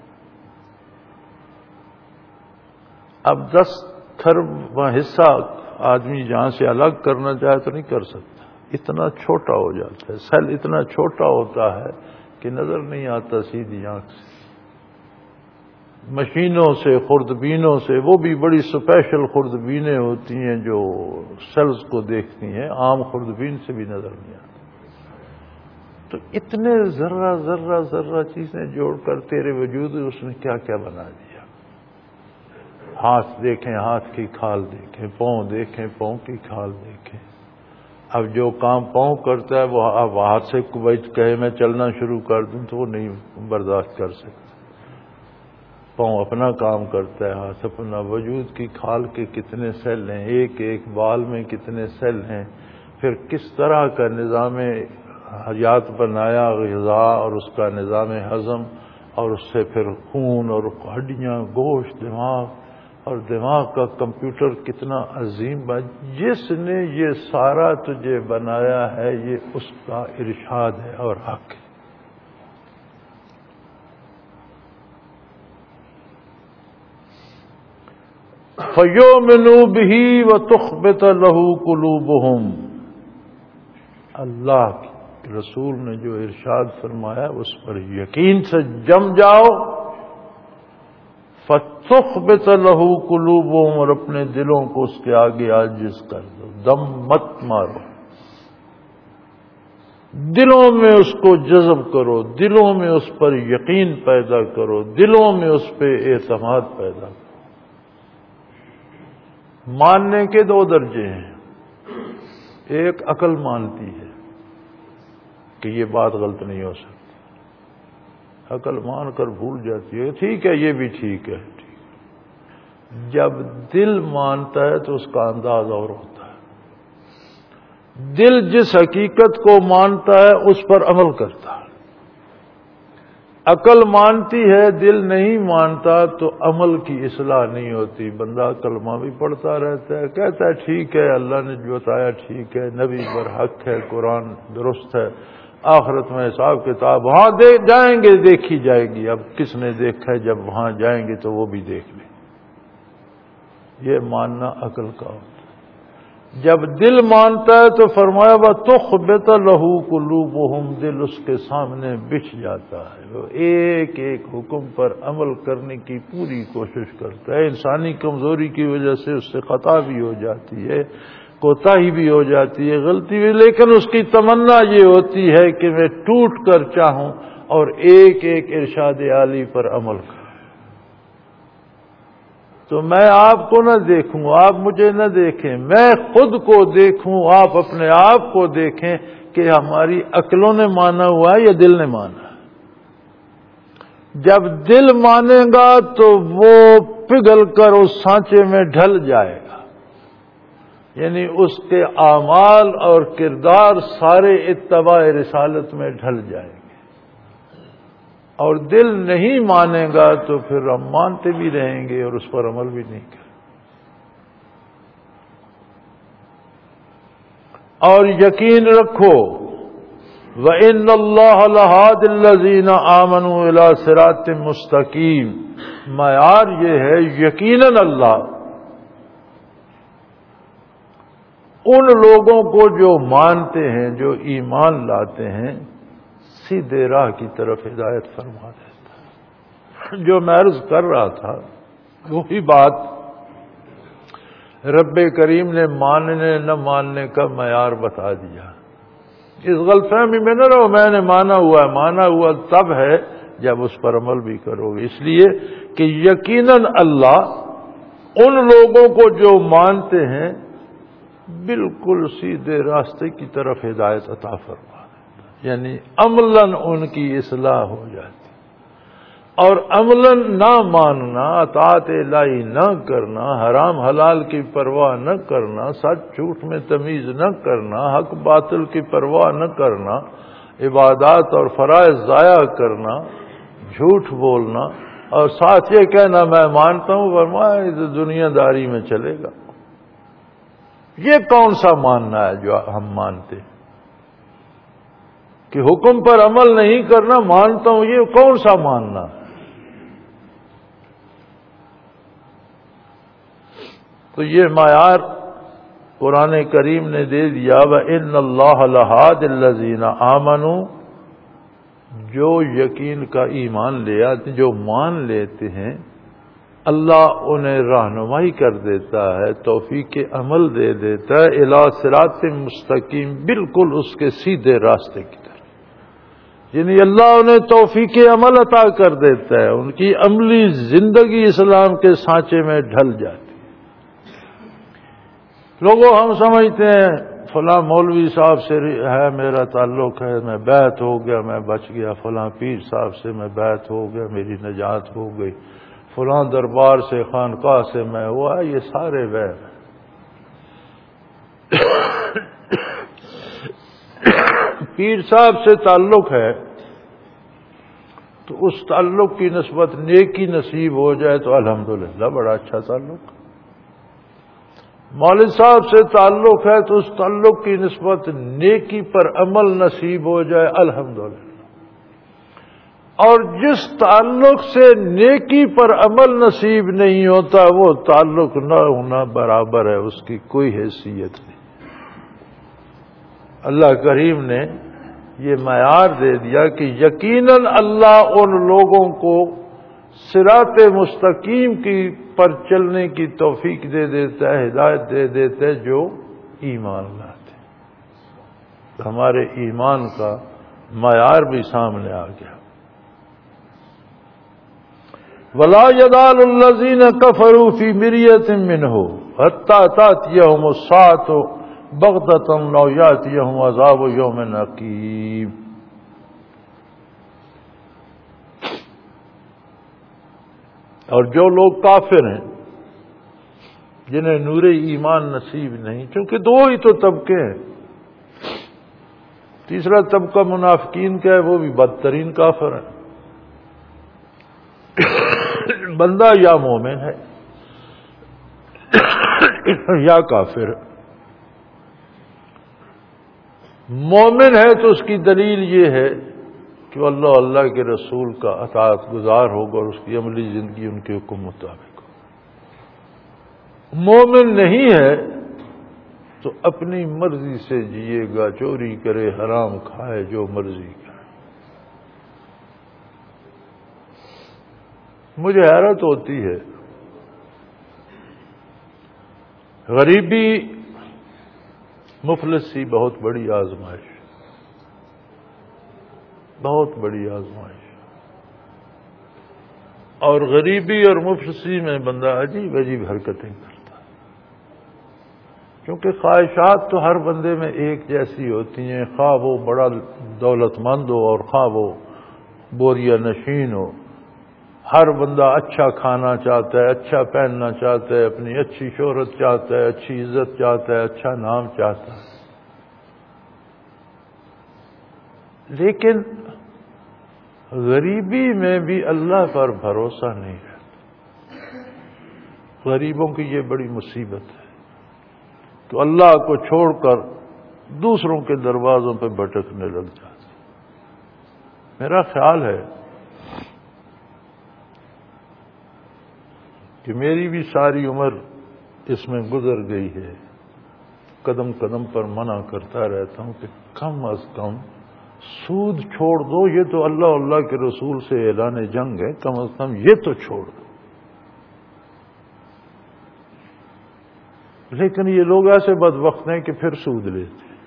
Speaker 1: اب دس کھرب حصہ آدمی جہاں سے الگ کرنا چاہے تو نہیں کر سکتا, اتنا چھوٹا ہو جاتا ہے. سیل اتنا چھوٹا ہوتا ہے کہ نظر نہیں آتا سیدھی آنکھ سے. مشینوں سے, خوردبینوں سے, وہ بھی بڑی اسپیشل خوردبینیں ہوتی ہیں جو سیلز کو دیکھتی ہیں, عام خوردبین سے بھی نظر نہیں آتی. تو اتنے ذرہ ذرہ ذرہ چیزیں جوڑ کر تیرے وجود اس نے کیا کیا بنا دیا. ہاتھ دیکھیں, ہاتھ کی کھال دیکھیں, پاؤں دیکھیں, پاؤں کی کھال دیکھیں. اب جو کام پاؤں کرتا ہے وہ اب ہاتھ سے کویت کہے میں چلنا شروع کر دوں تو وہ نہیں برداشت کر سکتا. پاؤں اپنا کام کرتا ہے, ہاتھ اپنا. وجود کی کھال کے کتنے سیل ہیں, ایک ایک بال میں کتنے سیل ہیں, پھر کس طرح کا نظام حیات بنایا, غذا اور اس کا نظام ہضم, اور اس سے پھر خون اور ہڈیاں, گوشت, دماغ, اور دماغ کا کمپیوٹر کتنا عظیم بات. جس نے یہ سارا تجھے بنایا ہے یہ اس کا ارشاد ہے اور حق ہے. فَيُؤْمِنُوا بِهِ وَتُخْبِتَ لَهُ قُلُوبُهُمْ, اللہ کے رسول نے جو ارشاد فرمایا اس پر یقین سے جم جاؤ. فَتُخْبِتَ لَهُ قُلُوبُهُمْ, اور اپنے دلوں کو اس کے آگے عاجز کر دو, دم مت مارو. دلوں میں اس کو جذب کرو, دلوں میں اس پر یقین پیدا کرو, دلوں میں اس پہ اعتماد پیدا کرو. ماننے کے دو درجے ہیں. ایک عقل مانتی ہے کہ یہ بات غلط نہیں ہو سکتی، عقل مان کر بھول جاتی ہے ٹھیک ہے یہ بھی ٹھیک ہے، ٹھیک۔ جب دل مانتا ہے تو اس کا انداز اور ہوتا ہے، دل جس حقیقت کو مانتا ہے اس پر عمل کرتا ہے۔ عقل مانتی ہے دل نہیں مانتا تو عمل کی اصلاح نہیں ہوتی، بندہ کلمہ بھی پڑھتا رہتا ہے، کہتا ہے ٹھیک ہے اللہ نے جو بتایا ٹھیک ہے، نبی برحق ہے، قرآن درست ہے، آخرت میں حساب کتاب وہاں دے جائیں گے دیکھی جائے گی، اب کس نے دیکھا ہے، جب وہاں جائیں گے تو وہ بھی دیکھ لیں۔ یہ ماننا عقل کا ہوتا ہے۔ جب دل مانتا ہے تو فرمایا وَتُخْبِتَ لَهُ قُلُوبُهُمْ، دل اس کے سامنے بچھ جاتا ہے، وہ ایک ایک حکم پر عمل کرنے کی پوری کوشش کرتا ہے۔ انسانی کمزوری کی وجہ سے اس سے خطا بھی ہو جاتی ہے، کوتاہی بھی ہو جاتی ہے، غلطی بھی، لیکن اس کی تمنا یہ ہوتی ہے کہ میں ٹوٹ کر چاہوں اور ایک ایک ارشاد عالی پر عمل کروں۔ تو میں آپ کو نہ دیکھوں، آپ مجھے نہ دیکھیں، میں خود کو دیکھوں، آپ اپنے آپ کو دیکھیں کہ ہماری عقلوں نے مانا ہوا ہے یا دل نے مانا ہے۔ جب دل مانے گا تو وہ پگھل کر اس سانچے میں ڈھل جائے گا، یعنی اس کے اعمال اور کردار سارے اتباع رسالت میں ڈھل جائیں گے، اور دل نہیں مانے گا تو پھر ہم مانتے بھی رہیں گے اور اس پر عمل بھی نہیں کریں۔ اور یقین رکھو وَإِنَّ اللَّهَ لَهَادِ الَّذِينَ آمَنُوا إِلَىٰ صِرَاطٍ مُسْتَقِيمٍ، معیار یہ ہے یقیناً اللہ ان لوگوں کو جو مانتے ہیں، جو ایمان لاتے ہیں، سیدھے راہ کی طرف ہدایت فرما دیتا ہے۔ جو میں عرض کر رہا تھا وہی بات رب کریم نے ماننے نہ ماننے کا معیار بتا دیا۔ اس غلط فہمی میں نہ رہو میں نے مانا ہوا ہے، مانا ہوا تب ہے جب اس پر عمل بھی کرو گے، اس لیے کہ یقیناً اللہ ان لوگوں کو جو مانتے ہیں بالکل سیدھے راستے کی طرف ہدایت عطا فرما، یعنی عملاً ان کی اصلاح ہو جاتی، اور عملاً نہ ماننا، اطاعت الہی نہ کرنا، حرام حلال کی پرواہ نہ کرنا، سچ جھوٹ میں تمیز نہ کرنا، حق باطل کی پرواہ نہ کرنا، عبادات اور فرائض ضائع کرنا، جھوٹ بولنا، اور ساتھ یہ کہنا میں مانتا ہوں، فرمایا دنیا داری میں چلے گا۔ یہ کون سا ماننا ہے جو ہم مانتے ہیں کہ حکم پر عمل نہیں کرنا مانتا ہوں، یہ کون سا ماننا؟ تو یہ معیار قرآن کریم نے دے دیا وَإِنَّ اللَّهَ لَهَادِ الَّذِينَ آمَنُوا، جو یقین کا ایمان لے آتے، جو مان لیتے ہیں، اللہ انہیں رہنمائی کر دیتا ہے، توفیق عمل دے دیتا ہے، الی صراط مستقیم، بالکل اس کے سیدھے راستے کی طرف، یعنی اللہ انہیں توفیق عمل عطا کر دیتا ہے، ان کی عملی زندگی اسلام کے سانچے میں ڈھل جاتی ہے۔ لوگوں ہم سمجھتے ہیں فلاں مولوی صاحب سے ہے میرا تعلق ہے، میں بیعت ہو گیا میں بچ گیا، فلاں پیر صاحب سے میں بیعت ہو گیا میری نجات ہو گئی، فلاں دربار سے خانقاہ سے میں ہوا، یہ سارے وہم ہیں۔ پیر صاحب سے تعلق ہے تو اس تعلق کی نسبت نیکی نصیب ہو جائے تو الحمدللہ بڑا اچھا تعلق۔ مولوی صاحب سے تعلق ہے تو اس تعلق کی نسبت نیکی پر عمل نصیب ہو جائے الحمدللہ، اور جس تعلق سے نیکی پر عمل نصیب نہیں ہوتا وہ تعلق نہ ہونا برابر ہے، اس کی کوئی حیثیت نہیں۔ اللہ کریم نے یہ معیار دے دیا کہ یقیناً اللہ ان لوگوں کو صراط مستقیم کی پر چلنے کی توفیق دے دیتا ہے، ہدایت دے دیتا ہے جو ایمان لاتے ہیں۔ ہمارے ایمان کا معیار بھی سامنے آ گیا۔ وَلَا يَزَالُ الَّذِينَ كَفَرُوا فِي مِرْيَةٍ مِّنْهُ حَتَّىٰ تَأْتِيَهُمُ السَّاعَةُ بغتۃ لو یاتیہم عذاب یوم عقیم. اور جو لوگ کافر ہیں جنہیں نور ایمان نصیب نہیں، چونکہ دو ہی تو طبقے ہیں. تیسرا طبقہ منافقین کا ہے، وہ بھی بدترین کافر ہیں. بندہ یا مومن ہے یا کافر. مومن ہے تو اس کی دلیل یہ ہے کہ اللہ اللہ کے رسول کا اطاعت گزار ہوگا اور اس کی عملی زندگی ان کے حکم مطابق ہو. مومن نہیں ہے تو اپنی مرضی سے جیے گا، چوری کرے، حرام کھائے، جو مرضی کرے. مجھے حیرت ہوتی ہے، غریبی مفلسی بہت بڑی آزمائش، بہت بڑی آزمائش. اور غریبی اور مفلسی میں بندہ عجیب عجیب حرکتیں کرتا ہے، کیونکہ خواہشات تو ہر بندے میں ایک جیسی ہوتی ہیں، خواہ وہ بڑا دولت مند ہو اور خواہ وہ بوریا نشین ہو. ہر بندہ اچھا کھانا چاہتا ہے، اچھا پہننا چاہتا ہے، اپنی اچھی شہرت چاہتا ہے، اچھی عزت چاہتا ہے، اچھا نام چاہتا ہے. لیکن غریبی میں بھی اللہ پر بھروسہ نہیں رہتا. غریبوں کی یہ بڑی مصیبت ہے کہ اللہ کو چھوڑ کر دوسروں کے دروازوں پہ بھٹکنے لگ جاتے. میرا خیال ہے کہ میری بھی ساری عمر اس میں گزر گئی ہے. قدم قدم پر منع کرتا رہتا ہوں کہ کم از کم سود چھوڑ دو. یہ تو اللہ اللہ کے رسول سے اعلان جنگ ہے، کم از کم یہ تو چھوڑ دو. لیکن یہ لوگ ایسے بدبخت ہیں کہ پھر سود لیتے ہیں.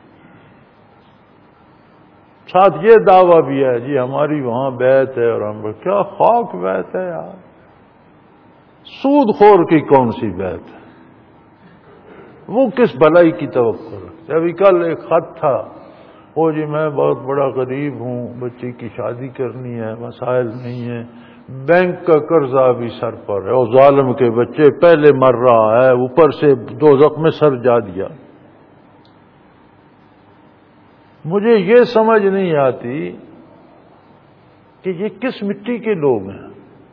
Speaker 1: ساتھ یہ دعویٰ بھی ہے جی ہماری وہاں بیعت ہے، اور ہم کیا خاک بیعت ہے یار. سود خور کی کون سی بیعت ہے؟ وہ کس بھلائی کی توقع رکھتے؟ ابھی کل ایک خط تھا، وہ جی میں بہت بڑا غریب ہوں، بچی کی شادی کرنی ہے، مسائل نہیں ہیں، بینک کا قرضہ بھی سر پر ہے، اور ظالم کے بچے پہلے مر رہا ہے، اوپر سے دوزخ میں سر جا دیا. مجھے یہ سمجھ نہیں آتی کہ یہ کس مٹی کے لوگ ہیں،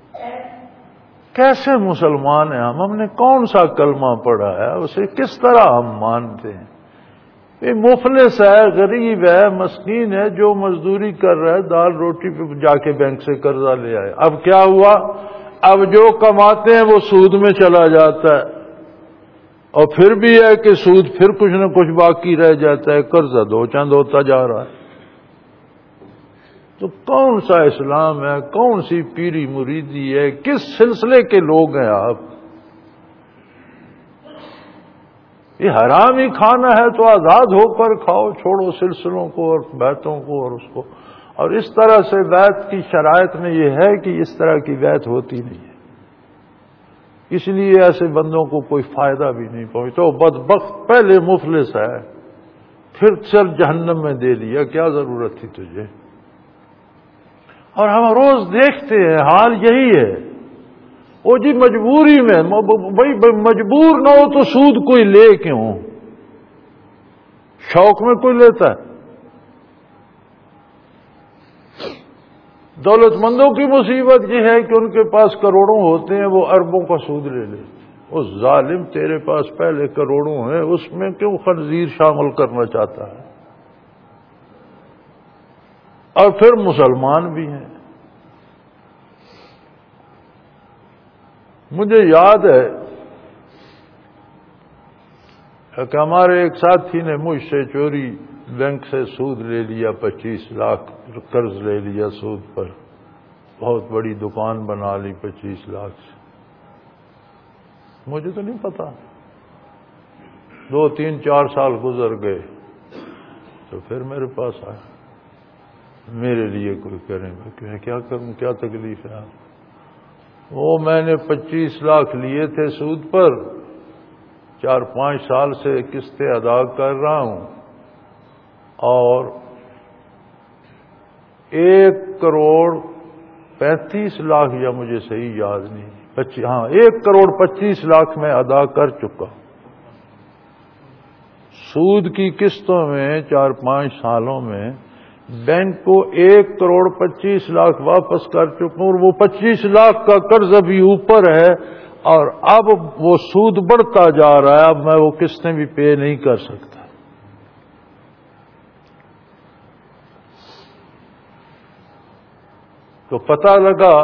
Speaker 1: کیسے مسلمان ہیں ہم. ہم نے کون سا کلمہ پڑھا ہے، اسے کس طرح ہم مانتے ہیں. یہ مفلس ہے، غریب ہے، مسکین ہے، جو مزدوری کر رہا ہے، دال روٹی پہ جا کے بینک سے قرضہ لے آئے. اب کیا ہوا؟ اب جو کماتے ہیں وہ سود میں چلا جاتا ہے، اور پھر بھی ہے کہ سود پھر کچھ نہ کچھ باقی رہ جاتا ہے، قرضہ دو چند ہوتا جا رہا ہے. تو کون سا اسلام ہے، کون سی پیری مریدی ہے، کس سلسلے کے لوگ ہیں آپ؟ یہ حرام ہی کھانا ہے تو آزاد ہو کر کھاؤ، چھوڑو سلسلوں کو اور بیعتوں کو اور اس کو. اور اس طرح سے بیعت کی شرائط میں یہ ہے کہ اس طرح کی بیعت ہوتی نہیں ہے، اس لیے ایسے بندوں کو کوئی فائدہ بھی نہیں پہنچتا. وہ بدبخت پہلے مفلس ہے، پھر چل جہنم میں دے لیا، کیا ضرورت تھی تجھے. اور ہم روز دیکھتے ہیں حال یہی ہے. وہ جی مجبوری میں، بھائی مجبور نہ ہو تو سود کوئی لے کیوں؟ شوق میں کوئی لیتا ہے؟ دولت مندوں کی مصیبت یہ ہے کہ ان کے پاس کروڑوں ہوتے ہیں، وہ اربوں کا سود لے لیتے. وہ ظالم تیرے پاس پہلے کروڑوں ہیں، اس میں کیوں خنزیر شامل کرنا چاہتا ہے؟ اور پھر مسلمان بھی ہیں. مجھے یاد ہے کہ ہمارے ایک ساتھی نے مجھ سے چوری بینک سے سود لے لیا، پچیس لاکھ قرض لے لیا سود پر، بہت بڑی دکان بنا لی پچیس لاکھ سے. مجھے تو نہیں پتا. دو تین چار سال گزر گئے تو پھر میرے پاس آیا، میرے لیے کوئی کریں. میں کیا کروں، کیا تکلیف ہے آپ؟ وہ میں نے پچیس لاکھ لیے تھے سود پر، چار پانچ سال سے قسطیں ادا کر رہا ہوں اور ایک کروڑ پینتیس لاکھ یا مجھے صحیح یاد نہیں پچیس ہاں ایک کروڑ پچیس لاکھ میں ادا کر چکا ہوں سود کی قسطوں میں چار پانچ سالوں میں بینک کو ایک کروڑ پچیس لاکھ واپس کر چکا ہوں اور وہ پچیس لاکھ کا قرض ابھی اوپر ہے اور اب وہ سود بڑھتا جا رہا ہے. اب میں وہ قسطیں بھی پے نہیں کر سکتا. تو پتہ لگا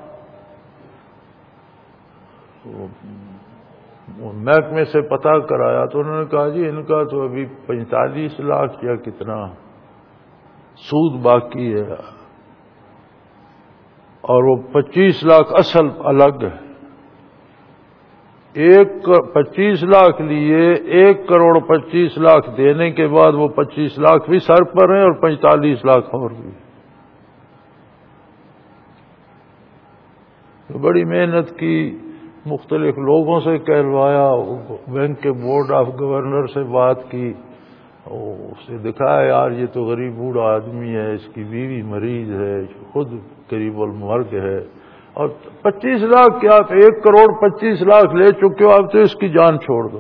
Speaker 1: محکمے سے پتہ کرایا تو انہوں نے کہا جی ان کا تو ابھی پینتالیس لاکھ یا کتنا سود باقی ہے اور وہ پچیس لاکھ اصل الگ ہے. ایک پچیس لاکھ لیے ایک کروڑ پچیس لاکھ دینے کے بعد وہ پچیس لاکھ بھی سر پر ہیں اور پینتالیس لاکھ اور بھی. تو بڑی محنت کی, مختلف لوگوں سے کہلوایا, بینک کے بورڈ آف گورنر سے بات کی, اسے دکھایا یار یہ تو غریب بوڑھا آدمی ہے, اس کی بیوی مریض ہے, خود قریب المرگ ہے, اور پچیس لاکھ کیا آپ ایک کروڑ پچیس لاکھ لے چکے ہو, آپ تو اس کی جان چھوڑ دو.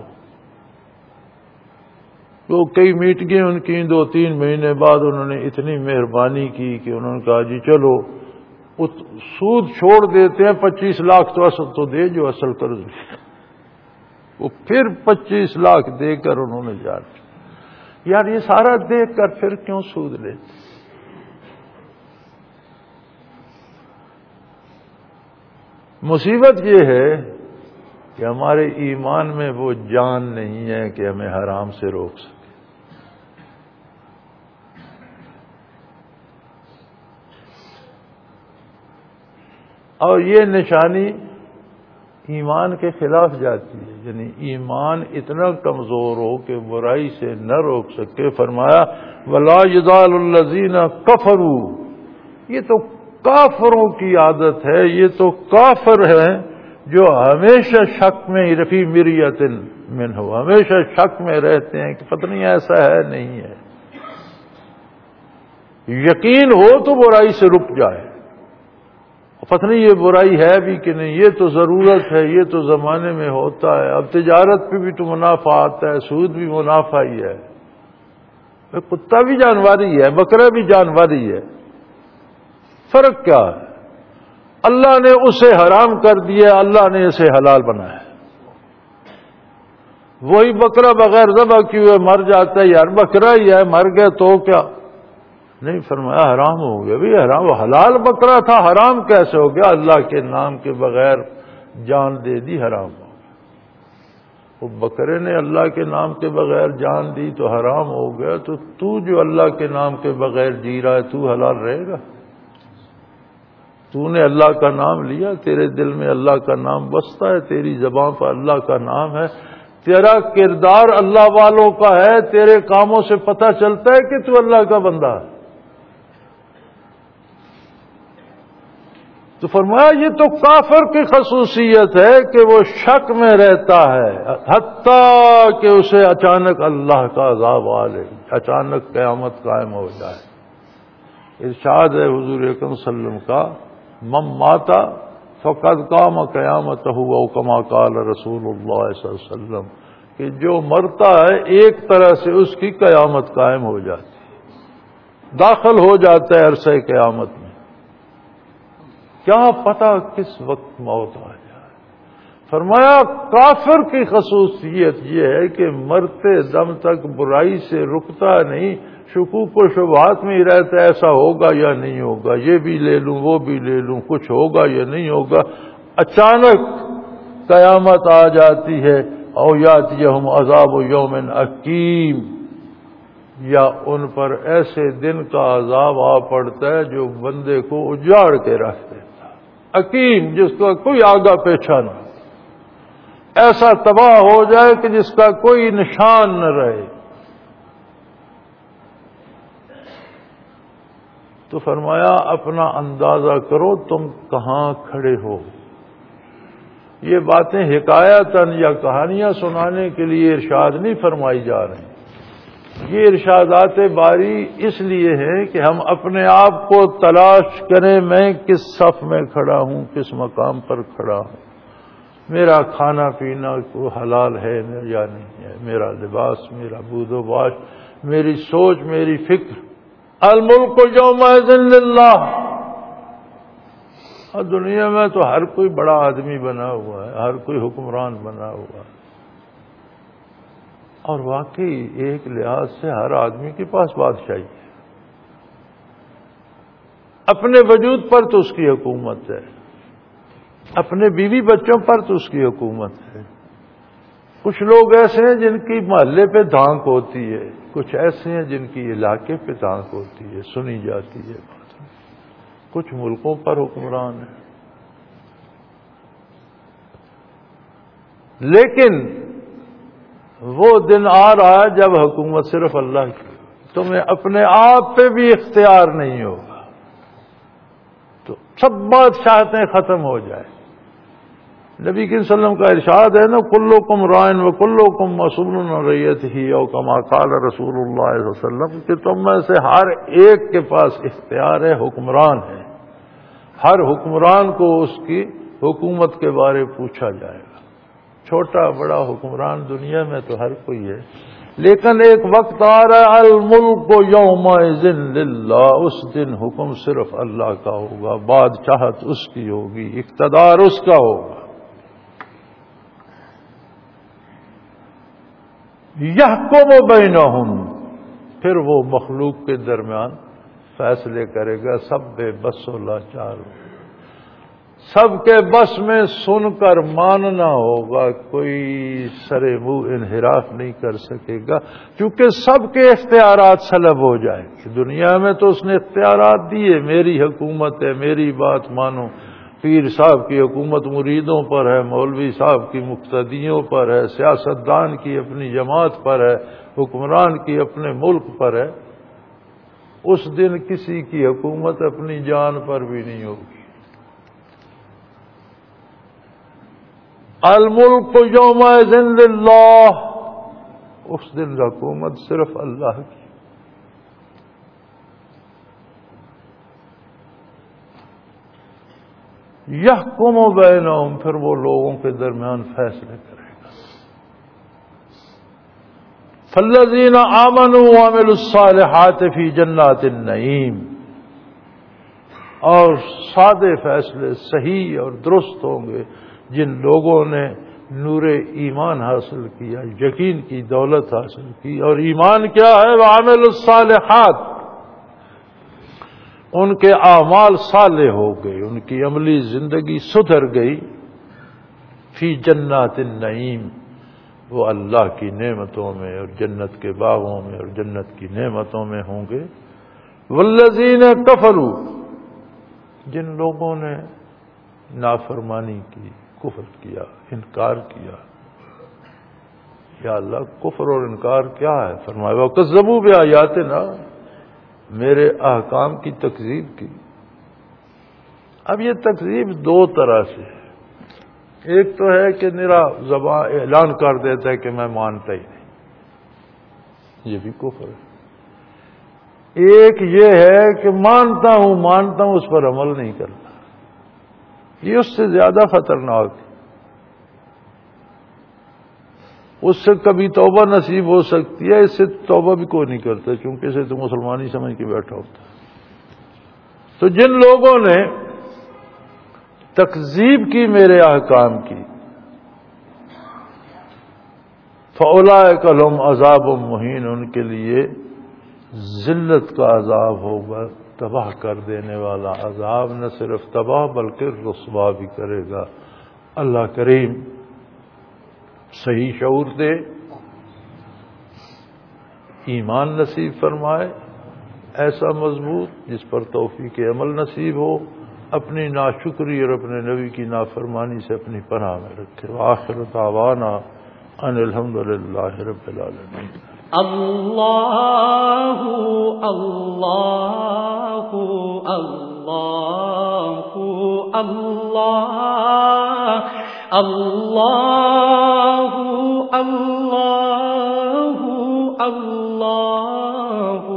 Speaker 1: تو کئی میٹنگیں ان کی, دو تین مہینے بعد انہوں نے اتنی مہربانی کی کہ انہوں نے کہا جی چلو سود چھوڑ دیتے ہیں, پچیس لاکھ تو اصل تو دے جو اصل قرض. وہ پھر پچیس لاکھ دے کر انہوں نے جان. یار یہ سارا دیکھ کر پھر کیوں سود لیتے؟ مصیبت یہ ہے کہ ہمارے ایمان میں وہ جان نہیں ہے کہ ہمیں حرام سے روک سکے. اور یہ نشانی ایمان کے خلاف جاتی ہے, یعنی ایمان اتنا کمزور ہو کہ برائی سے نہ روک سکے. فرمایا وَلَا يَزَالُ الَّذِينَ كَفَرُوا, یہ تو کافروں کی عادت ہے, یہ تو کافر ہیں جو ہمیشہ شک میں رفی مریت من ہو, ہمیشہ شک میں رہتے ہیں کہ پتہ نہیں ایسا ہے نہیں ہے. یقین ہو تو برائی سے رک جائے, پتہ نہیں یہ برائی ہے بھی کہ نہیں, یہ تو ضرورت ہے, یہ تو زمانے میں ہوتا ہے. اب تجارت پہ بھی تو منافع آتا ہے, سود بھی منافع ہی ہے. کتا بھی جانواری ہے, بکرا بھی جانواری ہے, فرق کیا ہے؟ اللہ نے اسے حرام کر دیا, اللہ نے اسے حلال بنایا. وہی بکرا بغیر ذبح کیے مر جاتا ہے, یار بکرا ہی ہے, مر گیا تو کیا نہیں. فرمایا حرام ہو گیا. بھی حرام, وہ حلال بکرا تھا, حرام کیسے ہو گیا؟ اللہ کے نام کے بغیر جان دے دی, حرام ہو گیا. وہ بکرے نے اللہ کے نام کے بغیر جان دی تو حرام ہو گیا. تو تو جو اللہ کے نام کے بغیر جی رہا ہے, تو حلال رہے گا؟ تو نے اللہ کا نام لیا, تیرے دل میں اللہ کا نام بستا ہے, تیری زبان پر اللہ کا نام ہے, تیرا کردار اللہ والوں کا ہے, تیرے کاموں سے پتہ چلتا ہے کہ تو اللہ کا بندہ ہے. تو فرمایا یہ تو کافر کی خصوصیت ہے کہ وہ شک میں رہتا ہے حتیٰ کہ اسے اچانک اللہ کا عذاب آ لے, اچانک قیامت قائم ہو جائے. ارشاد ہے حضور اکرم صلی اللہ علیہ وسلم کا, من ماتا فقد قام قیامتہ او کما قال رسول اللہ صلی اللہ علیہ وسلم, کہ جو مرتا ہے ایک طرح سے اس کی قیامت قائم ہو جاتی ہے, داخل ہو جاتا ہے عرصہ قیامت میں. کیا پتہ کس وقت موت آ جائے. فرمایا کافر کی خصوصیت یہ ہے کہ مرتے دم تک برائی سے رکتا نہیں, شکوک و شبہات میں ہی رہتا ہے, ایسا ہوگا یا نہیں ہوگا, یہ بھی لے لوں وہ بھی لے لوں, کچھ ہوگا یا نہیں ہوگا. اچانک قیامت آ جاتی ہے, او یاتیہم عذاب یوم عقیم, یا ان پر ایسے دن کا عذاب آ پڑتا ہے جو بندے کو اجاڑ کے رکھ دیتا. عقیم, جس کا کوئی آگا پیچھا نہ, ایسا تباہ ہو جائے کہ جس کا کوئی نشان نہ رہے. تو فرمایا اپنا اندازہ کرو تم کہاں کھڑے ہو. یہ باتیں حکایتاً یا کہانیاں سنانے کے لیے ارشاد نہیں فرمائی جا رہی. یہ ارشادات باری اس لیے ہے کہ ہم اپنے آپ کو تلاش کریں، میں کس صف میں کھڑا ہوں، کس مقام پر کھڑا ہوں، میرا کھانا پینا کو حلال ہے یا نہیں ہے، میرا لباس، میرا بود و باش، میری سوچ، میری فکر. الملک یومئذ للہ. اور دنیا میں تو ہر کوئی بڑا آدمی بنا ہوا ہے، ہر کوئی حکمران بنا ہوا ہے، اور واقعی ایک لحاظ سے ہر آدمی کے پاس بادشاہی ہے. اپنے وجود پر تو اس کی حکومت ہے، اپنے بیوی بچوں پر تو اس کی حکومت ہے. کچھ لوگ ایسے ہیں جن کی محلے پہ دھانک ہوتی ہے، کچھ ایسے ہیں جن کی علاقے پہ دھانک ہوتی ہے، سنی جاتی ہے. کچھ ملکوں پر حکمران ہیں. لیکن وہ دن آ رہا ہے جب حکومت صرف اللہ کی، تمہیں اپنے آپ پہ بھی اختیار نہیں ہوگا، تو سب بادشاہتیں ختم ہو جائیں. نبی کریم صلی اللہ علیہ وسلم کا ارشاد ہے نا، کلکم رائن و کلکم مسئول عن رعیتہ، او کما قال رسول اللہ صلی اللہ علیہ وسلم، کہ تم میں سے ہر ایک کے پاس اختیار ہے، حکمران ہے. ہر حکمران کو اس کی حکومت کے بارے پوچھا جائے گا. چھوٹا بڑا حکمران دنیا میں تو ہر کوئی ہے، لیکن ایک وقت آ رہا ہے الملک یومئذ للہ، اس دن حکم صرف اللہ کا ہوگا، بادشاہت اس کی ہوگی، اقتدار اس کا ہوگا. یحکم بینہم، پھر وہ مخلوق کے درمیان فیصلے کرے گا. سب بے بس و لاچار ہو، سب کے بس میں سن کر ماننا ہوگا، کوئی سرے منہ انحراف نہیں کر سکے گا، کیونکہ سب کے اختیارات سلب ہو جائیں گے. دنیا میں تو اس نے اختیارات دیے، میری حکومت ہے، میری بات مانو. پیر صاحب کی حکومت مریدوں پر ہے، مولوی صاحب کی مقتدیوں پر ہے، سیاستدان کی اپنی جماعت پر ہے، حکمران کی اپنے ملک پر ہے. اس دن کسی کی حکومت اپنی جان پر بھی نہیں ہوگی. الملک یومئذ للہ، اس دن حکومت صرف اللہ کی. یحکم بینہم، پھر وہ لوگوں کے درمیان فیصلے کرے گا. فالذین آمنوا وعملوا الصالحات فی جنات النعیم، اور سادے فیصلے صحیح اور درست ہوں گے جن لوگوں نے نور ایمان حاصل کیا، یقین کی دولت حاصل کی. اور ایمان کیا ہے؟ وعملوا الصالحات، ان کے اعمال صالح ہو گئے، ان کی عملی زندگی سدھر گئی. فی جنات النعیم، وہ اللہ کی نعمتوں میں اور جنت کے باغوں میں اور جنت کی نعمتوں میں ہوں گے. والذین کفروا، جن لوگوں نے نافرمانی کی، کفر کیا، انکار کیا. یا اللہ، کفر اور انکار کیا ہے؟ فرمایا وَكَذَّبُوا بِآیاتِنَا، میرے احکام کی تکذیب کی. اب یہ تکذیب دو طرح سے ہے. ایک تو ہے کہ نرا زبان اعلان کر دیتا ہے کہ میں مانتا ہی نہیں، یہ بھی کفر ہے. ایک یہ ہے کہ مانتا ہوں مانتا ہوں اس پر عمل نہیں کرتا، یہ اس سے زیادہ خطرناک ہے. اس سے کبھی توبہ نصیب ہو سکتی ہے، اس سے توبہ بھی کوئی نہیں کرتا، کیونکہ اسے تو مسلمان ہی سمجھ کے بیٹھا ہوتا ہے. تو جن لوگوں نے تکذیب کی میرے احکام کی، فَأُولَٰئِکَ لَهُمْ عَذَابٌ مُّهِینٌ، ان کے لیے ذلت کا عذاب ہوگا، تباہ کر دینے والا عذاب. نہ صرف تباہ بلکہ رسوا بھی کرے گا. اللہ کریم صحیح شعور دے، ایمان نصیب فرمائے ایسا مضبوط جس پر توفیق عمل نصیب ہو، اپنی ناشکری اور اپنے نبی کی نافرمانی سے اپنی پناہ میں رکھے. وآخر دعوانا ان الحمد للہ رب العالمین.
Speaker 2: اللہ اللہ اللہ اللہ اللہ اللہ اللہ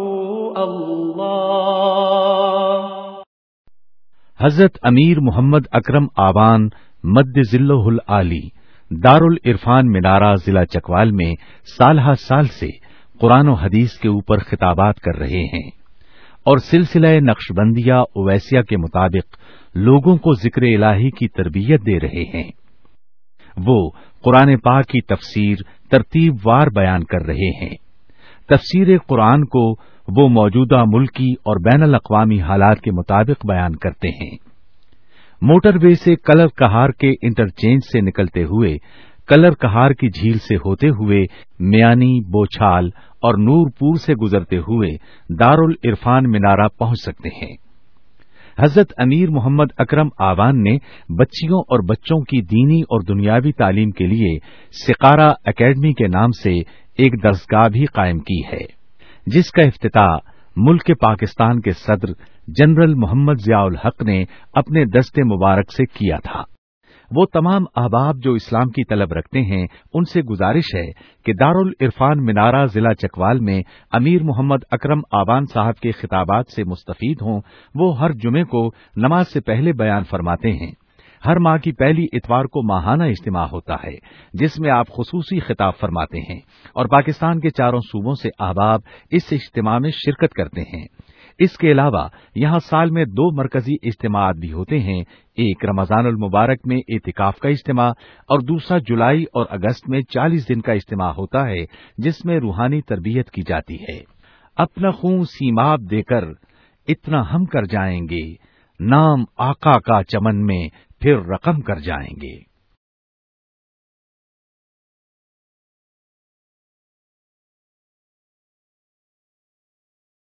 Speaker 2: اللہ۔
Speaker 3: حضرت امیر محمد اکرم آوان مد ذلہ العالی دارالعرفان منارہ ضلع چکوال میں سالہ سال سے قرآن و حدیث کے اوپر خطابات کر رہے ہیں اور سلسلہ نقشبندیہ اویسیہ کے مطابق لوگوں کو ذکر الہی کی تربیت دے رہے ہیں۔ وہ قرآن پاک کی تفسیر ترتیب وار بیان کر رہے ہیں۔ تفسیر قرآن کو وہ موجودہ ملکی اور بین الاقوامی حالات کے مطابق بیان کرتے ہیں۔ موٹر وے سے کلر کہار کے انٹرچینج سے نکلتے ہوئے کلر کہار کی جھیل سے ہوتے ہوئے میانی، بوچھال اور نور پور سے گزرتے ہوئے دارالعرفان منارہ پہنچ سکتے ہیں۔ حضرت امیر محمد اکرم آوان نے بچیوں اور بچوں کی دینی اور دنیاوی تعلیم کے لیے سقارہ اکیڈمی کے نام سے ایک درسگاہ بھی قائم کی ہے، جس کا افتتاح ملک پاکستان کے صدر جنرل محمد ضیاء الحق نے اپنے دست مبارک سے کیا تھا۔ وہ تمام احباب جو اسلام کی طلب رکھتے ہیں ان سے گزارش ہے کہ دارالعرفان منارہ ضلع چکوال میں امیر محمد اکرم آوان صاحب کے خطابات سے مستفید ہوں۔ وہ ہر جمعے کو نماز سے پہلے بیان فرماتے ہیں۔ ہر ماہ کی پہلی اتوار کو ماہانہ اجتماع ہوتا ہے جس میں آپ خصوصی خطاب فرماتے ہیں اور پاکستان کے چاروں صوبوں سے احباب اس اجتماع میں شرکت کرتے ہیں۔ اس کے علاوہ یہاں سال میں دو مرکزی اجتماعات بھی ہوتے ہیں، ایک رمضان المبارک میں اعتکاف کا اجتماع اور دوسرا جولائی اور اگست میں چالیس دن کا اجتماع ہوتا ہے جس میں روحانی تربیت کی جاتی ہے۔ اپنا خون سیماب دے کر اتنا ہم کر جائیں گے، نام آقا کا چمن میں پھر رقم کر جائیں گے۔